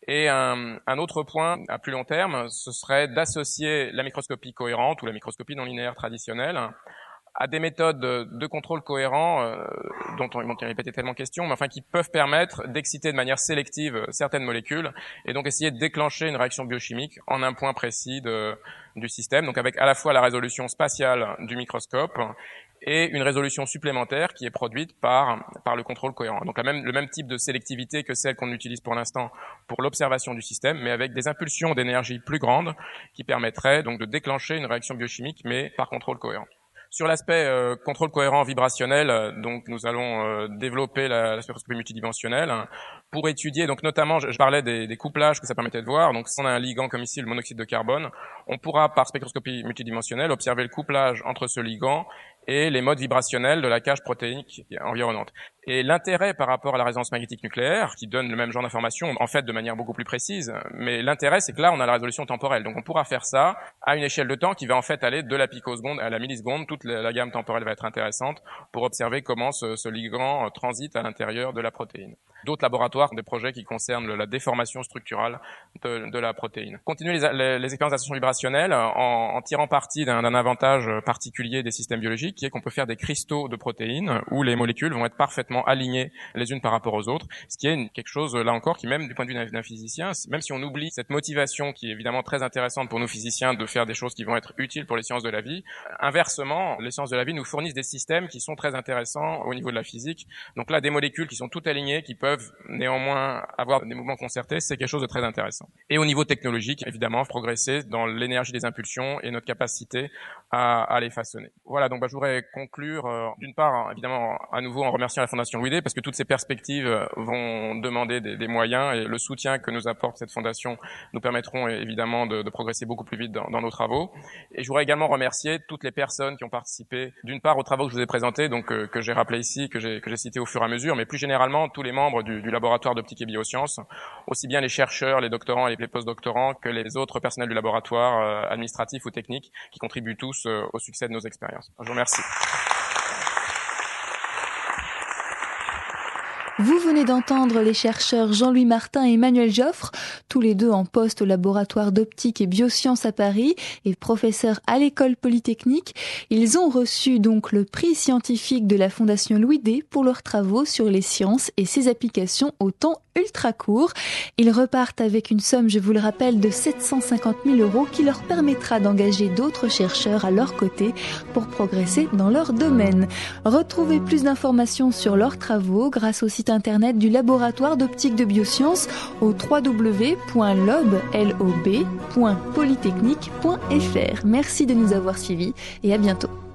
Et un, un autre point à plus long terme, ce serait d'associer la microscopie cohérente ou la microscopie non linéaire traditionnelle à des méthodes de contrôle cohérent euh, dont on il répétait tellement question, mais enfin qui peuvent permettre d'exciter de manière sélective certaines molécules et donc essayer de déclencher une réaction biochimique en un point précis de, du système, donc avec à la fois la résolution spatiale du microscope et une résolution supplémentaire qui est produite par par le contrôle cohérent. Donc la même, le même type de sélectivité que celle qu'on utilise pour l'instant pour l'observation du système, mais avec des impulsions d'énergie plus grandes qui permettraient donc de déclencher une réaction biochimique, mais par contrôle cohérent. Sur l'aspect euh, contrôle cohérent vibrationnel, euh, donc nous allons euh, développer la, la spectroscopie multidimensionnelle hein, pour étudier, donc notamment, je, je parlais des, des couplages que ça permettait de voir. Donc si on a un ligand comme ici, le monoxyde de carbone, on pourra par spectroscopie multidimensionnelle observer le couplage entre ce ligand et les modes vibrationnels de la cage protéinique environnante. Et l'intérêt par rapport à la résonance magnétique nucléaire, qui donne le même genre d'informations, en fait de manière beaucoup plus précise, mais l'intérêt c'est que là on a la résolution temporelle. Donc on pourra faire ça à une échelle de temps qui va en fait aller de la picoseconde à la milliseconde. Toute la, la gamme temporelle va être intéressante pour observer comment ce, ce ligand transite à l'intérieur de la protéine. D'autres laboratoires ont des projets qui concernent la déformation structurale de, de la protéine. Continuer les, les, les expériences d'association vibrationnelle en, en tirant parti d'un, d'un avantage particulier des systèmes biologiques, qui est qu'on peut faire des cristaux de protéines où les molécules vont être parfaitement alignées les unes par rapport aux autres, ce qui est une, quelque chose là encore qui, même du point de vue d'un, d'un physicien, même si on oublie cette motivation qui est évidemment très intéressante pour nous physiciens de faire des choses qui vont être utiles pour les sciences de la vie, inversement, les sciences de la vie nous fournissent des systèmes qui sont très intéressants au niveau de la physique. Donc là, des molécules qui sont toutes alignées, qui peuvent néanmoins avoir des mouvements concertés, c'est quelque chose de très intéressant. Et au niveau technologique, évidemment, progresser dans l'énergie des impulsions et notre capacité à, à les façonner. Voilà, donc bah, je voudrais conclure, euh, d'une part, évidemment, à nouveau en remerciant la Fondation Louis D, parce que toutes ces perspectives vont demander des, des moyens, et le soutien que nous apporte cette fondation nous permettront évidemment de, de progresser beaucoup plus vite dans, dans nos travaux. Et je voudrais également remercier toutes les personnes qui ont participé, d'une part aux travaux que je vous ai présentés, donc euh, que j'ai rappelés ici, que j'ai, que j'ai cités au fur et à mesure, mais plus généralement tous les membres du, du laboratoire d'optique et biosciences, aussi bien les chercheurs, les doctorants et les postdoctorants que les autres personnels du laboratoire, euh, administratifs ou techniques, qui contribuent tous euh, au succès de nos expériences. Je vous remercie. Vous venez d'entendre les chercheurs Jean-Louis Martin et Emmanuel Joffre, tous les deux en poste au laboratoire d'optique et biosciences à Paris et professeurs à l'école polytechnique. Ils ont reçu donc le prix scientifique de la Fondation Louis D pour leurs travaux sur les sciences et ses applications au temps ultra court. Ils repartent avec une somme, je vous le rappelle, de sept cent cinquante mille euros qui leur permettra d'engager d'autres chercheurs à leur côté pour progresser dans leur domaine. Retrouvez plus d'informations sur leurs travaux grâce au site internet du laboratoire d'optique de biosciences au w w w point lob point polytechnique point f r. Merci de nous avoir suivis et à bientôt.